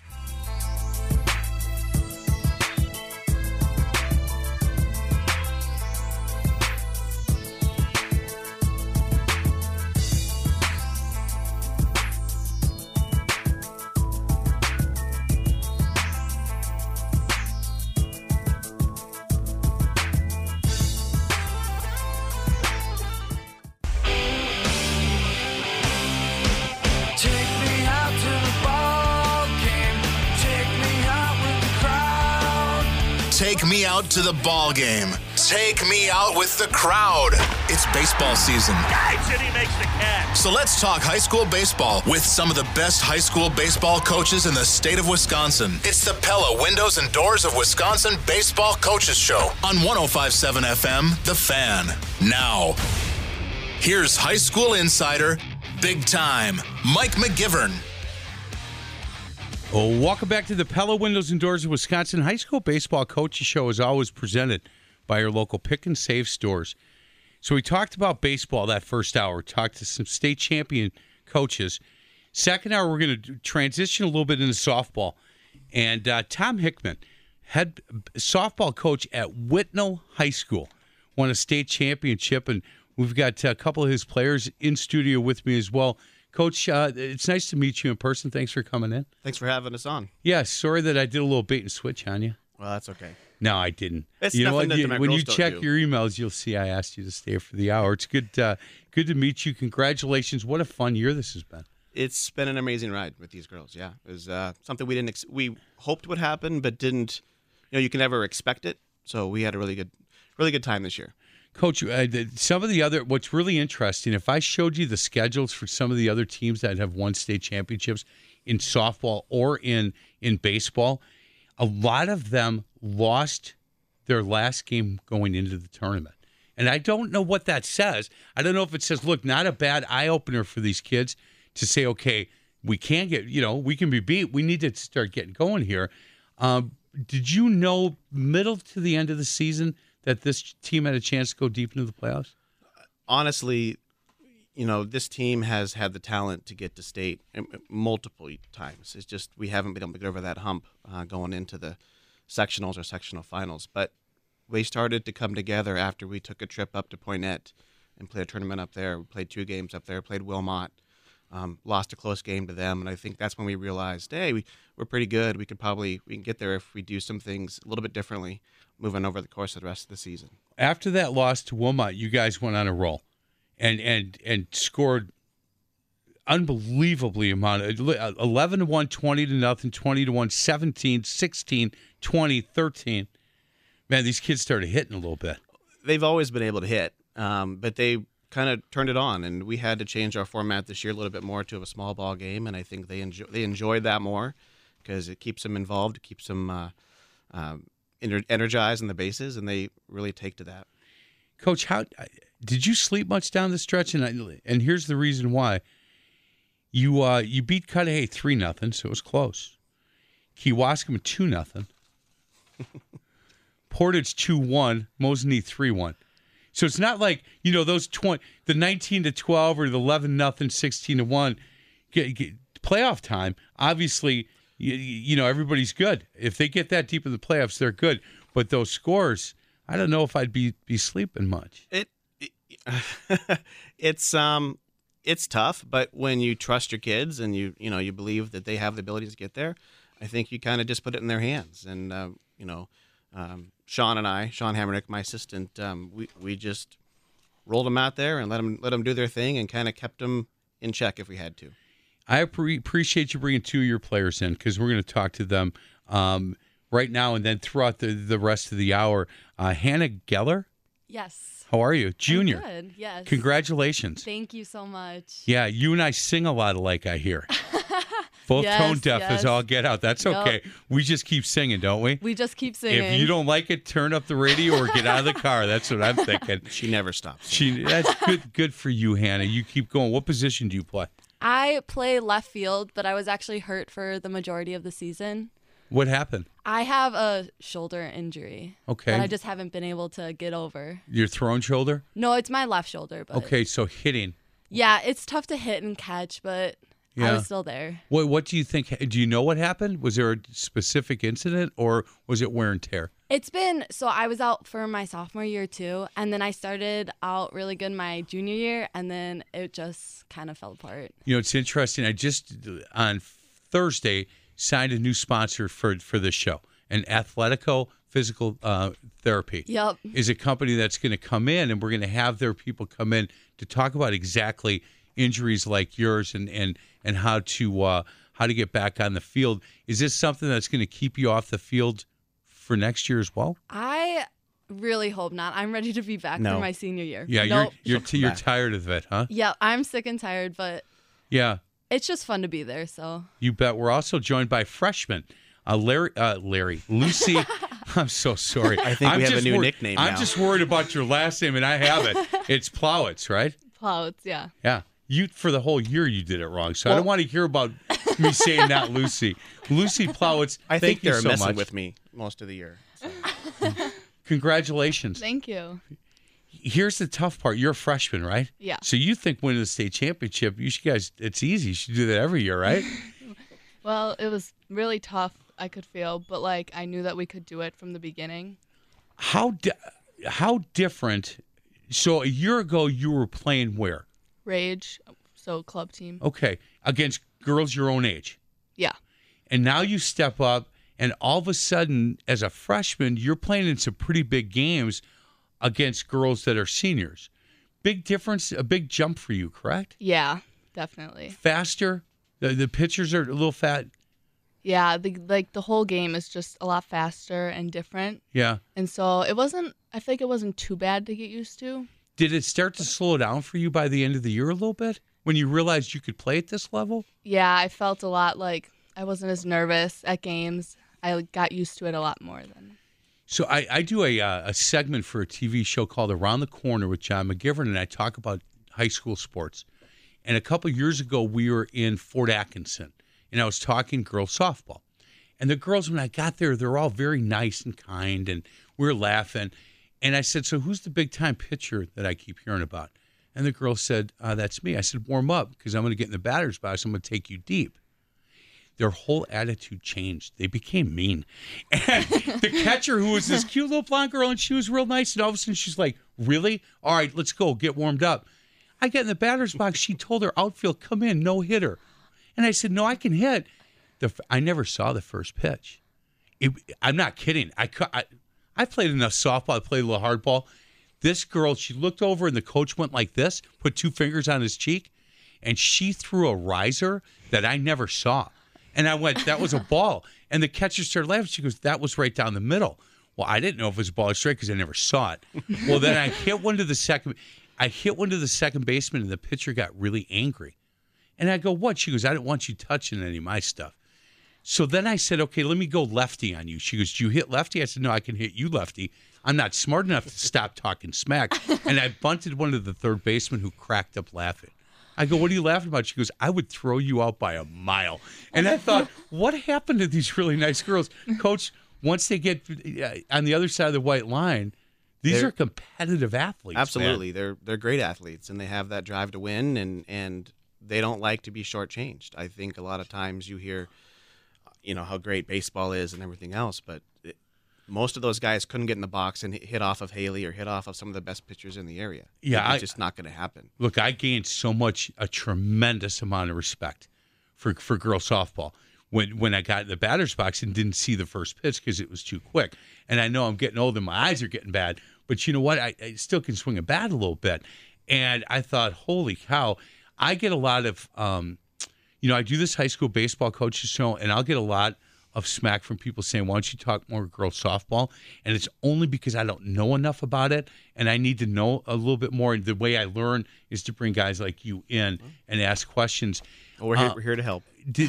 Take me out to the ball game. Take me out with the crowd. It's baseball season. Dives and he makes the catch. So let's talk high school baseball with some of the best high school baseball coaches in the state of Wisconsin. It's the Pella Windows and Doors of Wisconsin Baseball Coaches Show on one oh five point seven F M, The Fan. Now, here's high school insider, big time, Mike McGivern. Oh, welcome back to the Pella Windows and Doors of Wisconsin High School Baseball Coaches Show, is always presented by your local Pick and Save stores. So we talked about baseball that first hour, talked to some state champion coaches. Second hour, we're going to transition a little bit into softball. And uh, Tom Hickman, head softball coach at Whitnall High School, won a state championship, and we've got a couple of his players in studio with me as well. Coach, uh, it's nice to meet you in person. Thanks for coming in. Thanks for having us on. Yeah, sorry that I did a little bait and switch on you. Well, that's okay. No, I didn't. It's you know nothing what? that You, my when girls you don't check do. your emails, you'll see I asked you to stay for the hour. It's good, uh, good to meet you. Congratulations! What a fun year this has been. It's been an amazing ride with these girls. Yeah, it was uh, something we didn't ex- we hoped would happen, but didn't. You know, you can never expect it. So we had a really good, really good time this year. Coach, uh, the, some of the other, what's really interesting, if I showed you the schedules for some of the other teams that have won state championships in softball or in, in baseball, a lot of them lost their last game going into the tournament. And I don't know what that says. I don't know if it says, look, not a bad eye-opener for these kids to say, okay, we can't get, you know, we can be beat. We need to start getting going here. Um, did you know middle to the end of the season that this team had a chance to go deep into the playoffs? Honestly, you know, this team has had the talent to get to state multiple times. It's just we haven't been able to get over that hump uh, going into the sectionals or sectional finals. But we started to come together after we took a trip up to Poynette and played a tournament up there. We played two games up there, played Wilmot, um, lost a close game to them. And I think that's when we realized, hey, we, we're pretty good. We could probably we can get there if we do some things a little bit differently moving over the course of the rest of the season. After that loss to Wilmot, you guys went on a roll and and and scored unbelievably amount of eleven to one, twenty to nothing, twenty to one, seventeen, sixteen, twenty, thirteen. Man, these kids started hitting a little bit. They've always been able to hit, um, but they kind of turned it on, and we had to change our format this year a little bit more to a small ball game, and I think they enjoy, they enjoyed that more because it keeps them involved, it keeps them uh, um, energized in the bases, and they really take to that. Coach, how did you sleep much down the stretch? And I, and here's the reason why. You uh, you beat Cudahy three nothing, so it was close. Kewaskum two nothing. Portage two one. Mosinee three one. So it's not like, you know, those twenty, the nineteen to twelve or the eleven nothing, sixteen to one get, get, playoff time. Obviously, you, you know, everybody's good. If they get that deep in the playoffs, they're good. But those scores, I don't know if I'd be be sleeping much. It, it it's um it's tough, but when you trust your kids and you you know you believe that they have the ability to get there, I think you kind of just put it in their hands. And uh, you know, um, Sean and I, Sean Hammernick, my assistant, um, we we just rolled them out there and let them let them do their thing and kind of kept them in check if we had to. I pre- appreciate you bringing two of your players in because we're going to talk to them um, right now and then throughout the, the rest of the hour. Uh, Hannah Geller. Yes. How are you? Junior. I'm good, yes. Congratulations. Thank you so much. Yeah, you and I sing a lot alike, I hear. Both yes, tone deaf yes. as all get out. That's Yep. okay. We just keep singing, don't we? We just keep singing. If you don't like it, turn up the radio or get out of the car. That's what I'm thinking. She never stops. She that's good good for you, Hannah. You keep going. What position do you play? I play left field, but I was actually hurt for the majority of the season. What happened? I have a shoulder injury. Okay. That I just haven't been able to get over. Your thrown shoulder? No, it's my left shoulder. But Okay, so hitting. yeah, it's tough to hit and catch, but I Yeah. was still there. What What do you think? Do you know what happened? Was there a specific incident, or was it wear and tear? It's been, so I was out for my sophomore year too, and then I started out really good my junior year, and then it just kind of fell apart. You know, it's interesting. I just on Thursday signed a new sponsor for for this show, and Athletico Physical uh, Therapy. Yep. Is a company that's going to come in, and we're going to have their people come in to talk about exactly injuries like yours and and and how to uh, how to get back on the field. Is this something that's going to keep you off the field for next year as well? I really hope not. I'm ready to be back No. for my senior year. Yeah, Nope. you're you're t- you're tired of it, huh? Yeah, I'm sick and tired, but Yeah, it's just fun to be there. So you bet. We're also joined by freshman uh, Larry, uh, Larry, Lucy. I'm so sorry. I think I'm we have a just new wor- nickname I'm now. just worried about your last name, and I have it. It's Plowitz, right? Plowitz, yeah. Yeah. You for the whole year you did it wrong, so I don't want to hear about me saying not Lucy. Lucy Plowitz. I thank think you they're so messing much. with me most of the year. so. Congratulations. Thank you. Here's the tough part. You're a freshman, right? Yeah. So you think winning the state championship, you should guys, it's easy. You should do that every year, right? Well, it was really tough, I could feel, but like I knew that we could do it from the beginning. How di- how different? So a year ago, you were playing where? Rage, so club team. Okay, against girls your own age. Yeah. And now you step up, and all of a sudden, as a freshman, you're playing in some pretty big games against girls that are seniors. Big difference, a big jump for you, correct? Yeah, definitely. Faster. The the pitchers are a little fat. Yeah, the like the whole game is just a lot faster and different. Yeah. And so it wasn't I think it wasn't too bad to get used to. Did it start to slow down for you by the end of the year a little bit when you realized you could play at this level? Yeah, I felt a lot like I wasn't as nervous at games. I got used to it a lot more then. So I, I do a uh, a segment for a T V show called Around the Corner with John McGivern, and I talk about high school sports. And a couple of years ago, we were in Fort Atkinson, and I was talking girls softball. And the girls, when I got there, they're all very nice and kind, and we were laughing. And I said, so who's the big-time pitcher that I keep hearing about? And the girl said, uh, that's me. I said, warm up, because I'm going to get in the batter's box. I'm going to take you deep. Their whole attitude changed. They became mean. And the catcher, who was this cute little blonde girl, and she was real nice, and all of a sudden she's like, really? All right, let's go. Get warmed up. I get in the batter's box. She told her outfield, come in, no hitter. And I said, no, I can hit. The, I never saw the first pitch. It, I'm not kidding. I, I, I played enough softball. I played a little hardball. This girl, she looked over, and the coach went like this, put two fingers on his cheek, and she threw a riser that I never saw. And I went, that was a ball. And the catcher started laughing. She goes, that was right down the middle. Well, I didn't know if it was a ball or straight because I never saw it. Well, then I hit one to the second. I hit one to the second baseman, and the pitcher got really angry. And I go, what? She goes, I didn't want you touching any of my stuff. So then I said, okay, let me go lefty on you. She goes, do you hit lefty? I said, no, I can hit you lefty. I'm not smart enough to stop talking smack. And I bunted one to the third baseman, who cracked up laughing. I go, what are you laughing about? She goes, I would throw you out by a mile. And I thought, what happened to these really nice girls? Coach, once they get on the other side of the white line, these They're- are competitive athletes. Absolutely, man. they're they're great athletes, and they have that drive to win, and and they don't like to be shortchanged. I think a lot of times you hear you know, how great baseball is and everything else, but it, most of those guys couldn't get in the box and hit off of Haley or hit off of some of the best pitchers in the area. Yeah, it's I, just not going to happen. Look, I gained so much, a tremendous amount of respect for for girls softball when when I got in the batter's box and didn't see the first pitch because it was too quick. And I know I'm getting old and my eyes are getting bad, but you know what? I, I still can swing a bat a little bit. And I thought, holy cow, I get a lot of, um, you know, I do this high school baseball coaches show, and I'll get a lot of smack from people saying, why don't you talk more girls softball? And it's only because I don't know enough about it, and I need to know a little bit more. And the way I learn is to bring guys like you in and ask questions. Well, we're here, uh, we're here to help. Did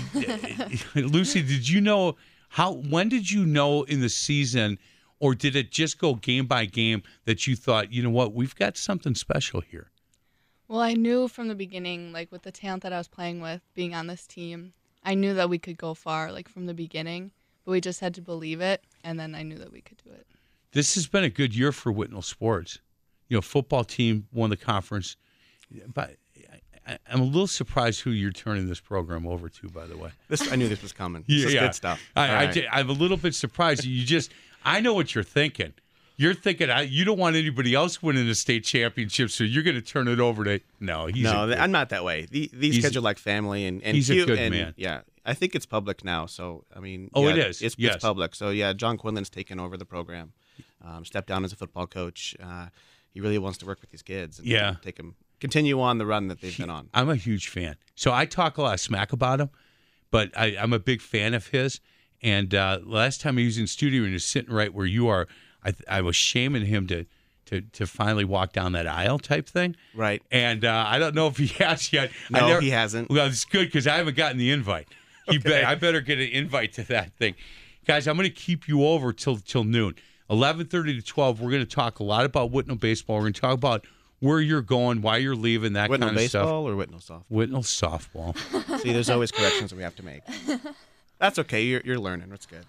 Lucy, did you know how, when did you know in the season, or did it just go game by game that you thought, you know what, we've got something special here? Well, I knew from the beginning, like with the talent that I was playing with, being on this team, I knew that we could go far, like from the beginning, but we just had to believe it, and then I knew that we could do it. This has been a good year for Whitnall sports. You know, football team won the conference, but I, I'm a little surprised who you're turning this program over to, by the way. This I knew this was coming. This yeah, is yeah. good stuff. I, I, right. I'm a little bit surprised. You just, I know what you're thinking. You're thinking I, you don't want anybody else winning the state championship, so you're going to turn it over to. No, he's no, a good, I'm not that way. The, these He's- kids are like family, and, and he's a cute, good and, man. Yeah, I think it's public now. So I mean, Oh, yeah, it is? It's, Yes. it's public. So yeah, John Quinlan's taken over the program. Um, stepped down as a football coach. Uh, he really wants to work with these kids. And Yeah. take them, continue on the run that they've been on. I'm a huge fan. So I talk a lot of smack about him, but I, I'm a big fan of his. And uh, last time he was in studio and he was sitting right where you are, I, I was shaming him to, to to finally walk down that aisle type thing. Right. And uh, I don't know if he has yet. I No, never- he hasn't. Well, it's good because I haven't gotten the invite. He Okay. be- I better get an invite to that thing. Guys, I'm going to keep you over till till noon. eleven thirty to twelve, we're going to talk a lot about Whitnall baseball. We're going to talk about where you're going, why you're leaving, that Whitnall kind of stuff. baseball or Whitnall softball? Whitnall softball. See, there's always corrections that we have to make. That's okay. You're you're learning. That's good.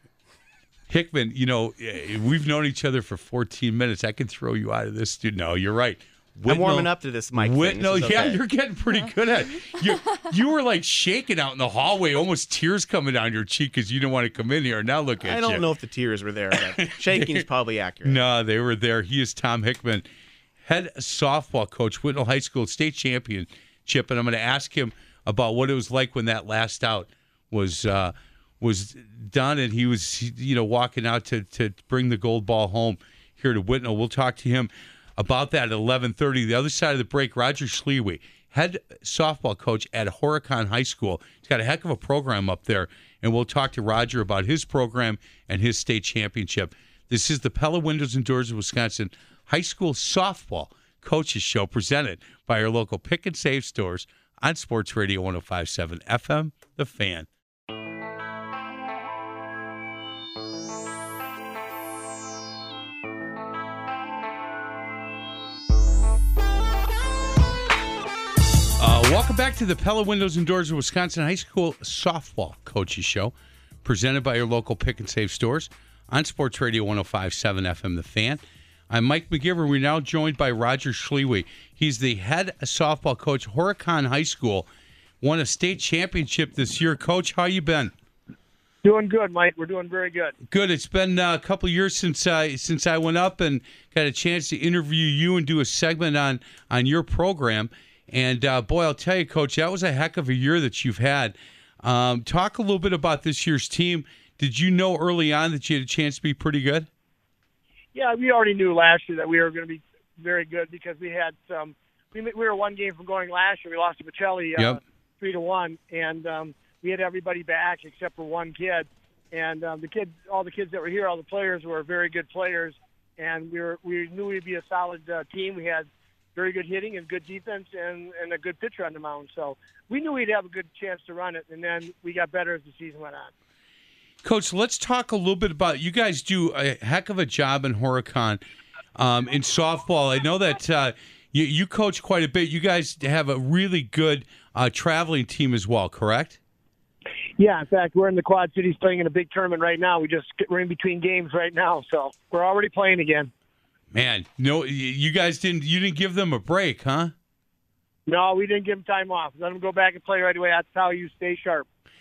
Hickman, you know, eh, we've known each other for fourteen minutes. I can throw you out of this studio. No, you're right. I'm warming up to this mic thing. Whitnall, This is yeah, okay. you're getting pretty good at it. You, you were like shaking out in the hallway, almost tears coming down your cheek because you didn't want to come in here. Now look at you. I don't know if the tears were there, but shaking is probably accurate. No, they were there. He is Tom Hickman, head softball coach, Whitnall High School state championship, and I'm going to ask him about what it was like when that last out was uh, was done, and he was, you know, walking out to to bring the gold ball home here to Whitnall. We'll talk to him about that at eleven thirty. The other side of the break, Roger Schlewe, head softball coach at Horicon High School. He's got a heck of a program up there, and we'll talk to Roger about his program and his state championship. This is the Pella Windows and Doors of Wisconsin High School Softball Coaches Show, presented by our local Pick and Save stores on Sports Radio one oh five point seven F M, The Fan. Uh, welcome back to the Pella Windows and Doors of Wisconsin High School Softball Coaches Show, presented by your local Pick and Save stores on Sports Radio one oh five point seven F M, The Fan. I'm Mike McGivern. We're now joined by Roger Schlewe. He's the head softball coach, Horicon High School. Won a state championship this year. Coach, how you been? Doing good, Mike. We're doing very good. Good. It's been uh, a couple of years since I since I went up and got a chance to interview you and do a segment on on your program. And uh, boy, I'll tell you, Coach, that was a heck of a year that you've had. Um, talk a little bit about this year's team. Did you know early on that you had a chance to be pretty good? Yeah, we already knew last year that we were going to be very good because we had some. We we were one game from going last year. We lost to Pacelli uh, Yep. three to one, and um, we had everybody back except for one kid. And um, the kids, all the kids that were here, all the players were very good players, and we were we knew we'd be a solid uh, team. We had very good hitting and good defense and, and a good pitcher on the mound. So we knew we'd have a good chance to run it, and then we got better as the season went on. Coach, let's talk a little bit about, you guys do a heck of a job in Horicon um, in softball. I know that uh, you, you coach quite a bit. You guys have a really good uh, traveling team as well, correct? Yeah, in fact, we're in the Quad Cities playing in a big tournament right now. We just we're in between games right now, so we're already playing again. Man, no, you guys didn't. You didn't give them a break, huh? No, we didn't give them time off. Let them go back and play right away. That's how you stay sharp.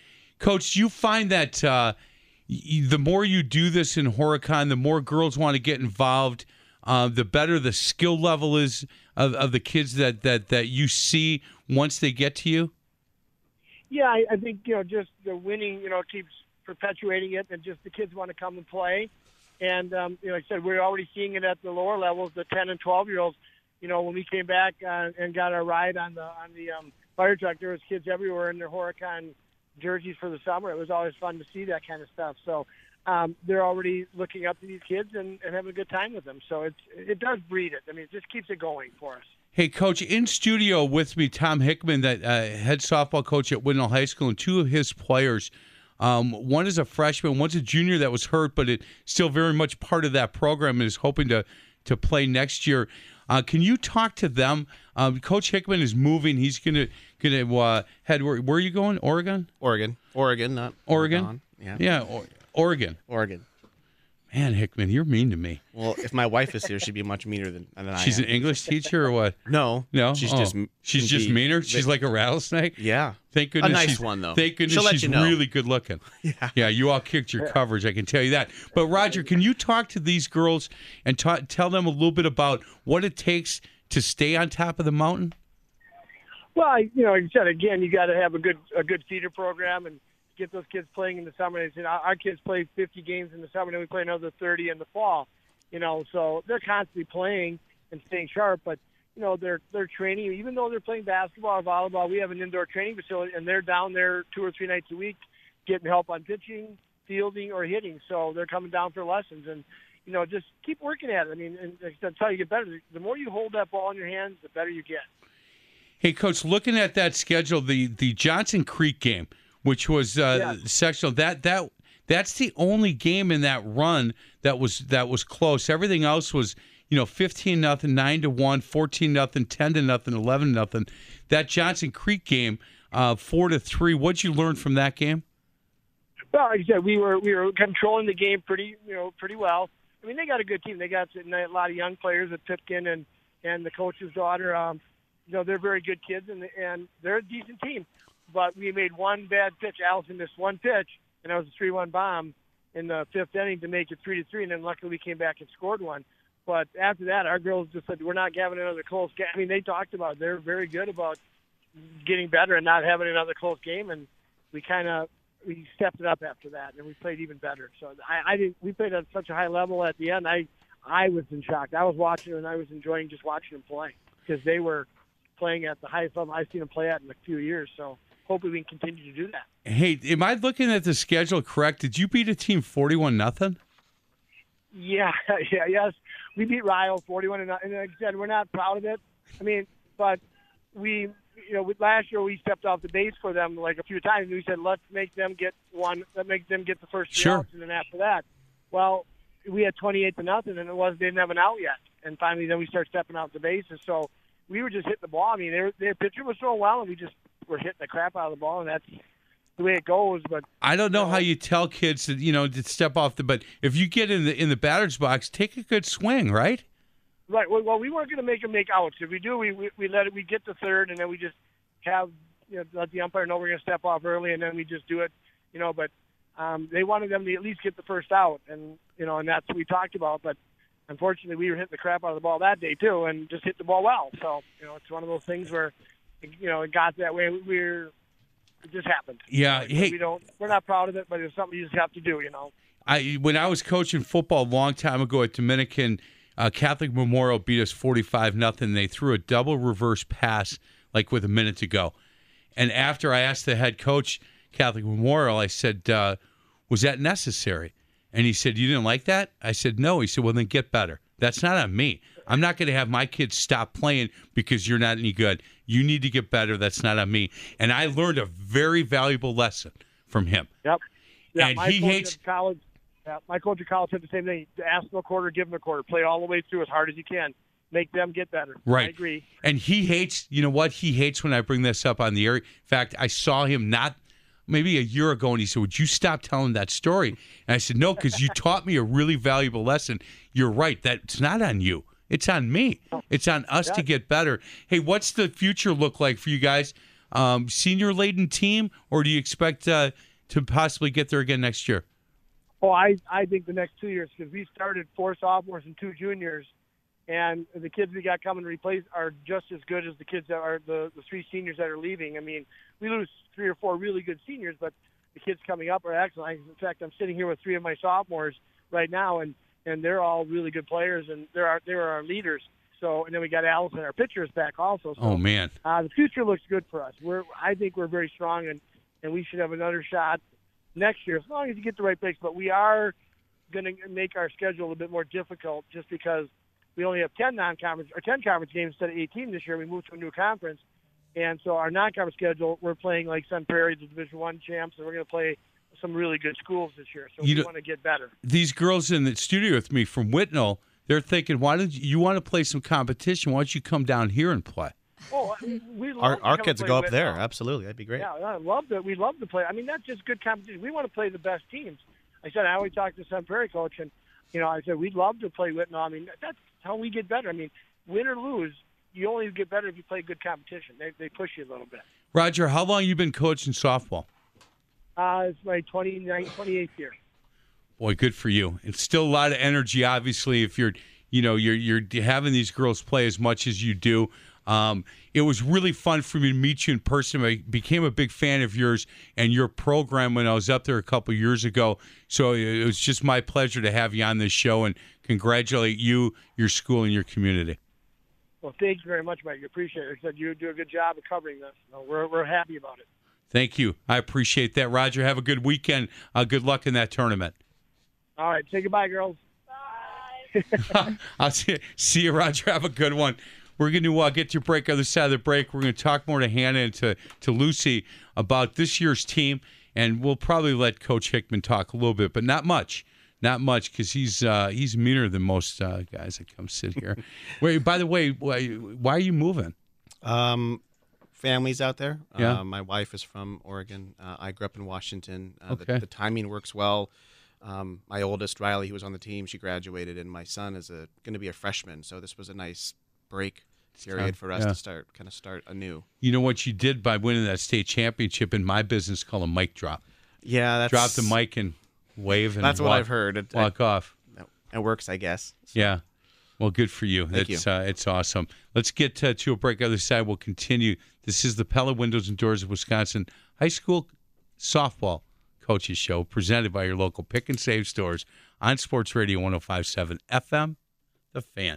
Coach, do you find that uh, y- the more you do this in Horicon, the more girls want to get involved, uh, the better the skill level is of, of the kids that, that, that you see once they get to you? Yeah, I, I think, you know, just the winning, you know, keeps perpetuating it, and just the kids want to come and play. And, um, you know, like I said, we're already seeing it at the lower levels, the ten and twelve-year-olds. You know, when we came back uh, and got our ride on the on the um, fire truck, there was kids everywhere in their Horicon jerseys for the summer. It was always fun to see that kind of stuff. So um, they're already looking up to these kids and, and having a good time with them. So it's, it does breed it. I mean, it just keeps it going for us. Hey, Coach, in studio with me, Tom Hickman, that uh, head softball coach at Windmill High School, and two of his players. Um, one is a freshman, one's a junior that was hurt, but it's still very much part of that program and is hoping to, to play next year. Uh, can you talk to them? Um, Coach Hickman is moving. He's gonna gonna uh, head. Where, where are you going? Oregon. Oregon. Oregon, not Oregon. Oregon. Yeah. Yeah. Or, Oregon. Oregon. Man, Hickman, you're mean to me. Well, if my wife is here, she'd be much meaner than, than I am. She's an English teacher or what? No. No? She's Oh. just She's just be- meaner? She's like a rattlesnake? Yeah. Thank goodness. A nice she's, one, though. Thank goodness She'll let she's you know. really good looking. Yeah. Yeah, you all kicked your coverage, I can tell you that. But, Roger, can you talk to these girls and ta- tell them a little bit about what it takes to stay on top of the mountain? Well, I, you know, like you said, again, you got to have a good a good feeder program and get those kids playing in the summer. And, you know, our kids play fifty games in the summer, and then we play another thirty in the fall. You know, so they're constantly playing and staying sharp. But you know, they're they're training. Even though they're playing basketball or volleyball, we have an indoor training facility, and they're down there two or three nights a week getting help on pitching, fielding, or hitting. So they're coming down for lessons, and you know, just keep working at it. I mean, and that's how you get better. The more you hold that ball in your hands, the better you get. Hey, Coach, looking at that schedule, the, the Johnson Creek game, which was uh, Yeah. sectional, that that that's the only game in that run that was that was close. Everything else was, you know, fifteen nothing, nine to one, fourteen nothing, ten to nothing, eleven nothing. That Johnson Creek game, uh, four to three. What'd you learn from that game? Well, like I said, we were we were controlling the game pretty you know pretty well. I mean, they got a good team. They got a lot of young players with Pipkin and and the coach's daughter. Um, you know, they're very good kids, and and they're a decent team. But we made one bad pitch. Allison missed one pitch, and it was a three one bomb in the fifth inning to make it three to three. And then luckily we came back and scored one. But after that, our girls just said, we're not having another close game. I mean, they talked about it. They're very good about getting better and not having another close game. And we kind of we stepped it up after that, and we played even better. So I, I didn't. We played at such a high level at the end. I I was in shock. I was watching, and I was enjoying just watching them play because they were playing at the highest level I've seen them play at in a few years. So hopefully we can continue to do that. Hey, am I looking at the schedule correct? Did you beat a team forty-one nothing? Yeah, yeah, yes. We beat Rio forty-one and nothing. And like I said, we're not proud of it. I mean, but we, you know, with last year we stepped off the base for them like a few times. We said, let's make them get one, let's make them get the first three Sure. outs, and then after that, well, we had twenty-eight to nothing, and it was they didn't have an out yet. And finally, then we started stepping out the bases. So we were just hitting the ball. I mean, their their pitcher was throwing well, and we just were hitting the crap out of the ball, and that's the way it goes. But I don't know how you tell kids to, you know, to step off the, but if you get in the in the batter's box, take a good swing, right? right, well, well we weren't going to make them make outs. If we do, we we, we let it. We get the third, and then we just have you know let the umpire know we're going to step off early, and then we just do it. You know, but um, they wanted them to at least get the first out, and you know, and that's what we talked about. But unfortunately, we were hitting the crap out of the ball that day too, and just hit the ball well. So you know, it's one of those things where you know it got that way. We're it just happened. Yeah. So Hey, we don't. We're not proud of it, but it's something you just have to do. You know. I when I was coaching football a long time ago at Dominican, uh, Catholic Memorial beat us forty-five nothing. They threw a double reverse pass like with a minute to go, and after I asked the head coach, Catholic Memorial, I said, uh, "Was that necessary?" And he said, "You didn't like that?" I said, "No." He said, "Well, then get better. That's not on me. I'm not going to have my kids stop playing because you're not any good. You need to get better. That's not on me." And I learned a very valuable lesson from him. Yep. Yeah, And my he coach hates- at college. Yeah, my coach at college said the same thing. Ask them a quarter, give them a quarter. Play all the way through as hard as you can. Make them get better. Right. I agree. And he hates, you know what? He hates when I bring this up on the air. In fact, I saw him not maybe a year ago, and he said, "Would you stop telling that story?" And I said, "No, because you taught me a really valuable lesson. You're right. That it's not on you. It's on me. It's on us to get better." Hey, what's the future look like for you guys? Um, senior-laden team, or do you expect uh, to possibly get there again next year? Oh, I, I think the next two years, because we started four sophomores and two juniors, and the kids we got coming to replace are just as good as the kids that are the, the three seniors that are leaving. I mean, we lose three or four really good seniors, but the kids coming up are excellent. In fact, I'm sitting here with three of my sophomores right now, and, and they're all really good players, and they're our, they're our leaders. So, and then we got Allison, our pitcher, is back also. So, oh man, uh, the future looks good for us. We're I think we're very strong, and, and we should have another shot next year as long as you get the right place. But we are going to make our schedule a little bit more difficult just because we only have ten non-conference or ten conference games instead of eighteen this year. We moved to a new conference, and so our non-conference schedule, we're playing like Sun Prairie, the Division One champs, and we're going to play some really good schools this year. So you we know, want to get better. These girls in the studio with me from Whitnall, they're thinking, why don't you, you want to play some competition? Why don't you come down here and play? Oh, we love Our, to our come kids and will play go up there. Whitnall. Absolutely. That'd be great. Yeah, I love that. We love to play. I mean, that's just good competition. We want to play the best teams. I said I always talk to Sun Prairie coach, and you know, I said we'd love to play Whitnall. I mean, that's how we get better. I mean, win or lose, you only get better if you play good competition. They they push you a little bit. Roger, how long you been coaching softball? Uh, it's my twenty-ninth, twenty-eighth year. Boy, good for you. It's still a lot of energy, obviously, if you're, you know, you're you're having these girls play as much as you do. Um, it was really fun for me to meet you in person. I became a big fan of yours and your program when I was up there a couple years ago. So it was just my pleasure to have you on this show and congratulate you, your school, and your community. Well, thank you very much, Mike. I appreciate it. I said you do a good job of covering this. So we're we're happy about it. Thank you. I appreciate that, Roger. Have a good weekend. Uh, good luck in that tournament. All right. Say goodbye, girls. Bye. I'll see, see you, Roger. Have a good one. We're going to uh, get to your break. Other side of the break, we're going to talk more to Hannah and to, to Lucy about this year's team, and we'll probably let Coach Hickman talk a little bit, but not much. Not much, because he's uh, he's meaner than most uh, guys that come sit here. Wait, by the way, why, why are you moving? Um, families out there. Yeah. Uh, my wife is from Oregon. Uh, I grew up in Washington. Uh, Okay. the, the timing works well. Um, my oldest, Riley, who was on the team, she graduated, and my son is a going to be a freshman. So this was a nice break period for us Yeah. to start kind of start anew. You know what you did by winning that state championship in my business called a mic drop. Yeah, that's Drop the mic and wave and That's what walk, I've heard. It, walk off. It works, I guess. Yeah. Well, good for you. Thank it's, Uh, it's awesome. Let's get uh, to a break. Other side, we'll continue. This is the Pella Windows and Doors of Wisconsin High School Softball Coaches Show, presented by your local pick and save stores on Sports Radio one oh five point seven F M, The Fan.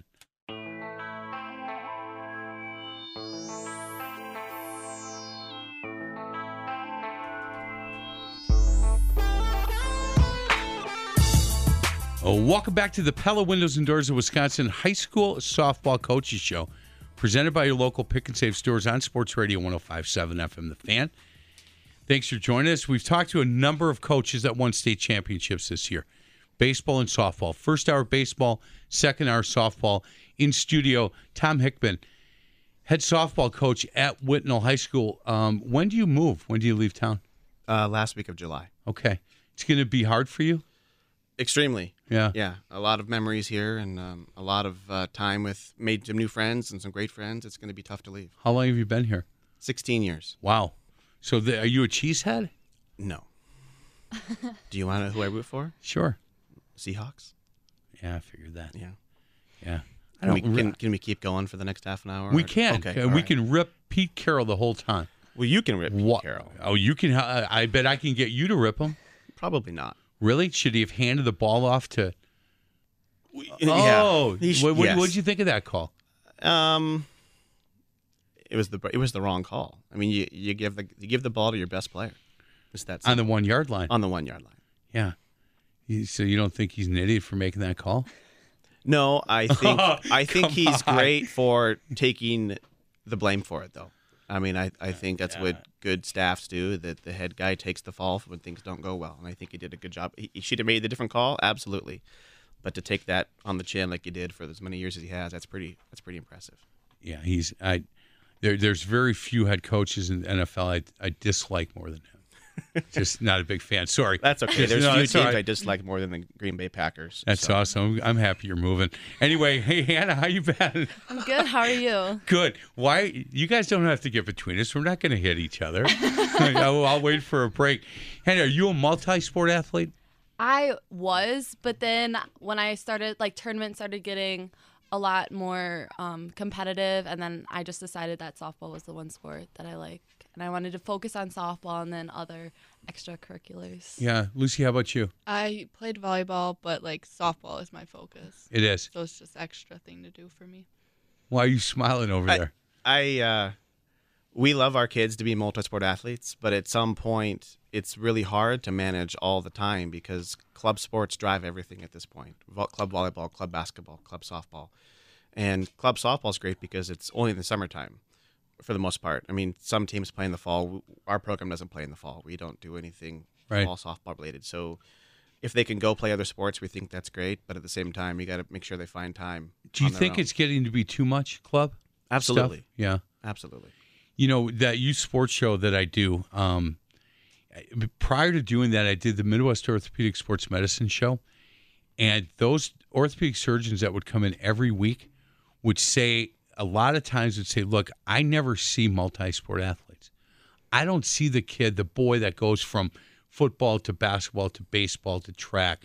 Oh, welcome back to the Pella Windows and Doors of Wisconsin High School Softball Coaches Show, presented by your local pick and save stores on Sports Radio one oh five point seven F M, The Fan. Thanks for joining us. We've talked to a number of coaches that won state championships this year, baseball and softball. First hour baseball, second hour softball. In studio, Tom Hickman, head softball coach at Whitnall High School. Um, when do you move? When do you leave town? Uh, last week of July. Okay. It's going to be hard for you? Extremely. Yeah. Yeah. A lot of memories here and um, a lot of uh, time with, made some new friends and some great friends. It's going to be tough to leave. How long have you been here? sixteen years. Wow. So the, are you a cheesehead? No. Do you want to know who I root for? Sure. Seahawks. Yeah, I figured that. Yeah. Yeah. I Can we, don't re- can, can we keep going for the next half an hour? We can. Okay. Uh, all we right. can rip Pete Carroll the whole time. Well, you can rip Pete What? Carroll. Oh, you can. Uh, I bet I can get you to rip him. Probably not. Really? Should he have handed the ball off to? Yeah. Oh, He sh- what what yes. did you think of that call? Um, it was the it was the wrong call. I mean, you, you give the you give the ball to your best player. It's that On the simple. one yard line. on the one yard line. Yeah. You- So you don't think he's an idiot for making that call? No, I think I think Come he's on. great for taking the blame for it, though. I mean, I, I think that's what good staffs do, that the head guy takes the fall when things don't go well. And I think he did a good job. He, he should have made the different call, absolutely. But to take that on the chin like he did for as many years as he has, that's pretty that's pretty impressive. Yeah, he's I. There, there's very few head coaches in the N F L I, I dislike more than him. Just not a big fan. Sorry. That's okay. Just, There's no, few that's teams all right. I dislike more than the Green Bay Packers. That's so. awesome. I'm happy you're moving. Anyway, hey, Hannah, how you been? I'm good. How are you? Good. Why? You guys don't have to get between us. We're not going to hit each other. I'll, I'll wait for a break. Hannah, are you a multi-sport athlete? I was, but then when I started, like, tournaments started getting a lot more um, competitive, and then I just decided that softball was the one sport that I like, and I wanted to focus on softball and then other extracurriculars. Yeah. Lucy, how about you? I played volleyball, but like softball is my focus. It is. So it's just extra thing to do for me. Why are you smiling over I, there? I uh, we love our kids to be multi-sport athletes, but at some point, it's really hard to manage all the time because club sports drive everything at this point. Vo- club volleyball, club basketball, club softball. And club softball is great because it's only in the summertime for the most part. I mean, some teams play in the fall. Our program doesn't play in the fall. We don't do anything Right. fall softball related. So if they can go play other sports, we think that's great. But at the same time, you got to make sure they find time. Do you on their think own. it's getting to be too much club? Absolutely. Stuff? Yeah. Absolutely. You know, that youth sports show that I do, um, prior to doing that, I did the Midwest Orthopedic Sports Medicine show. And those orthopedic surgeons that would come in every week would say, a lot of times would say, look, I never see multi-sport athletes. I don't see the kid, the boy that goes from football to basketball to baseball to track.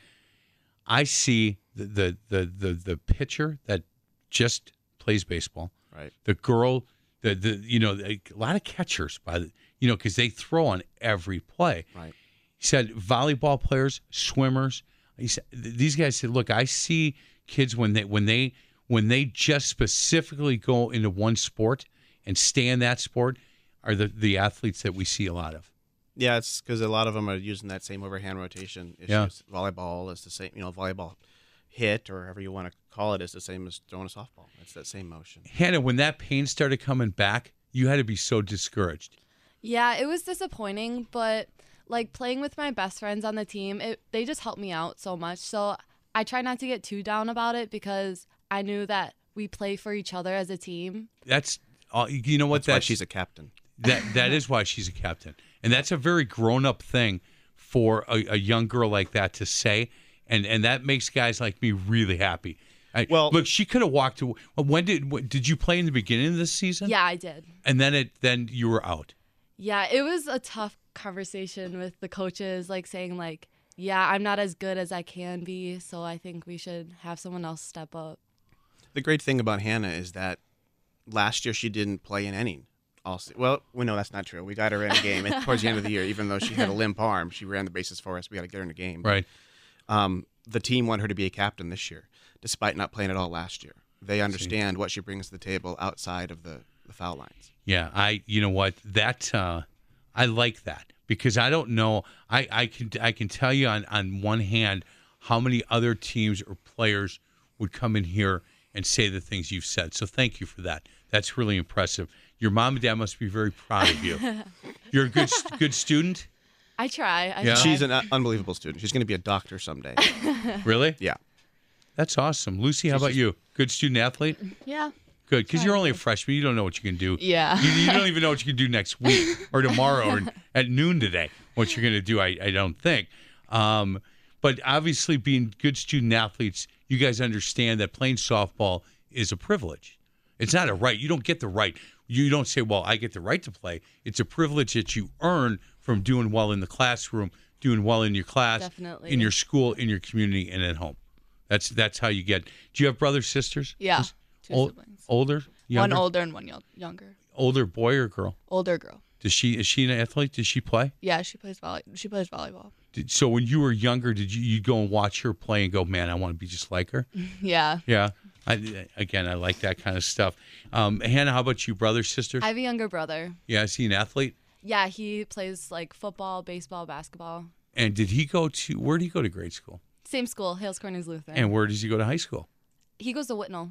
I see the the the the, the pitcher that just plays baseball. Right. The girl, the the you know, a lot of catchers by the you know, because they throw on every play. Right. He said volleyball players, swimmers. He said these guys said, look, I see kids when they when they when they just specifically go into one sport and stay in that sport are the, the athletes that we see a lot of. Yeah, it's because a lot of them are using that same overhand rotation issues. Yeah. Volleyball is the same, you know, volleyball hit or however you want to call it is the same as throwing a softball. It's that same motion. Hannah, when that pain started coming back, you had to be so discouraged. Yeah, it was disappointing, but like playing with my best friends on the team, it, they just helped me out so much. So I try not to get too down about it because I knew that we play for each other as a team. That's all. You know what? That's why she's a captain. That that is why she's a captain, and that's a very grown-up thing for a, a young girl like that to say, and and that makes guys like me really happy. I, Well- look, she could have walked away. When did when, did you play in the beginning of this season? Yeah, I did. And then it then you were out. Yeah, it was a tough conversation with the coaches, like saying like, yeah, I'm not as good as I can be, so I think we should have someone else step up. The great thing about Hannah is that last year she didn't play an inning. All se- well, we know that's not true. We got her in a game and towards the end of the year, even though she had a limp arm. She ran the bases for us. We got to get her in a game. Right. Um, the team wanted her to be a captain this year, despite not playing at all last year. They understand what she brings to the table outside of the, the foul lines. Yeah, I. You know what? That uh, I like that because I don't know. I, I can I can tell you on on one hand how many other teams or players would come in here and say the things you've said. So thank you for that. That's really impressive. Your mom and dad must be very proud of you. You're a good good student? I try. I Yeah. try. She's an uh, unbelievable student. She's going to be a doctor someday. Really? Yeah. That's awesome. Lucy, how She's about just- you? Good student athlete? Yeah. Good, because you're only a freshman. You don't know what you can do. Yeah. You, you don't even know what you can do next week or tomorrow or at noon today. What you're going to do, I, I don't think. Um, but obviously, being good student athletes, you guys understand that playing softball is a privilege. It's not a right. You don't get the right. You don't say, well, I get the right to play. It's a privilege that you earn from doing well in the classroom, doing well in your class, Definitely. in your school, in your community, and at home. That's that's how you get. Do you have brothers, sisters? Yeah. Just Two ol- siblings. Older, younger, One older and one yo- younger. older boy or girl? Older girl. Does she is she an athlete? Does she play? Yeah, she plays volley. She plays volleyball. Did, so when you were younger, did you you go and watch her play and go, man, I want to be just like her? Yeah. Yeah. I, again, I like that kind of stuff. Um, Hannah, how about you, brothers, sisters? I have a younger brother. Yeah, is he an athlete? Yeah, he plays like football, baseball, basketball. And did he go to where did he go to grade school? Same school, Hales Corners Lutheran. And where does he go to high school? He goes to Whitnell.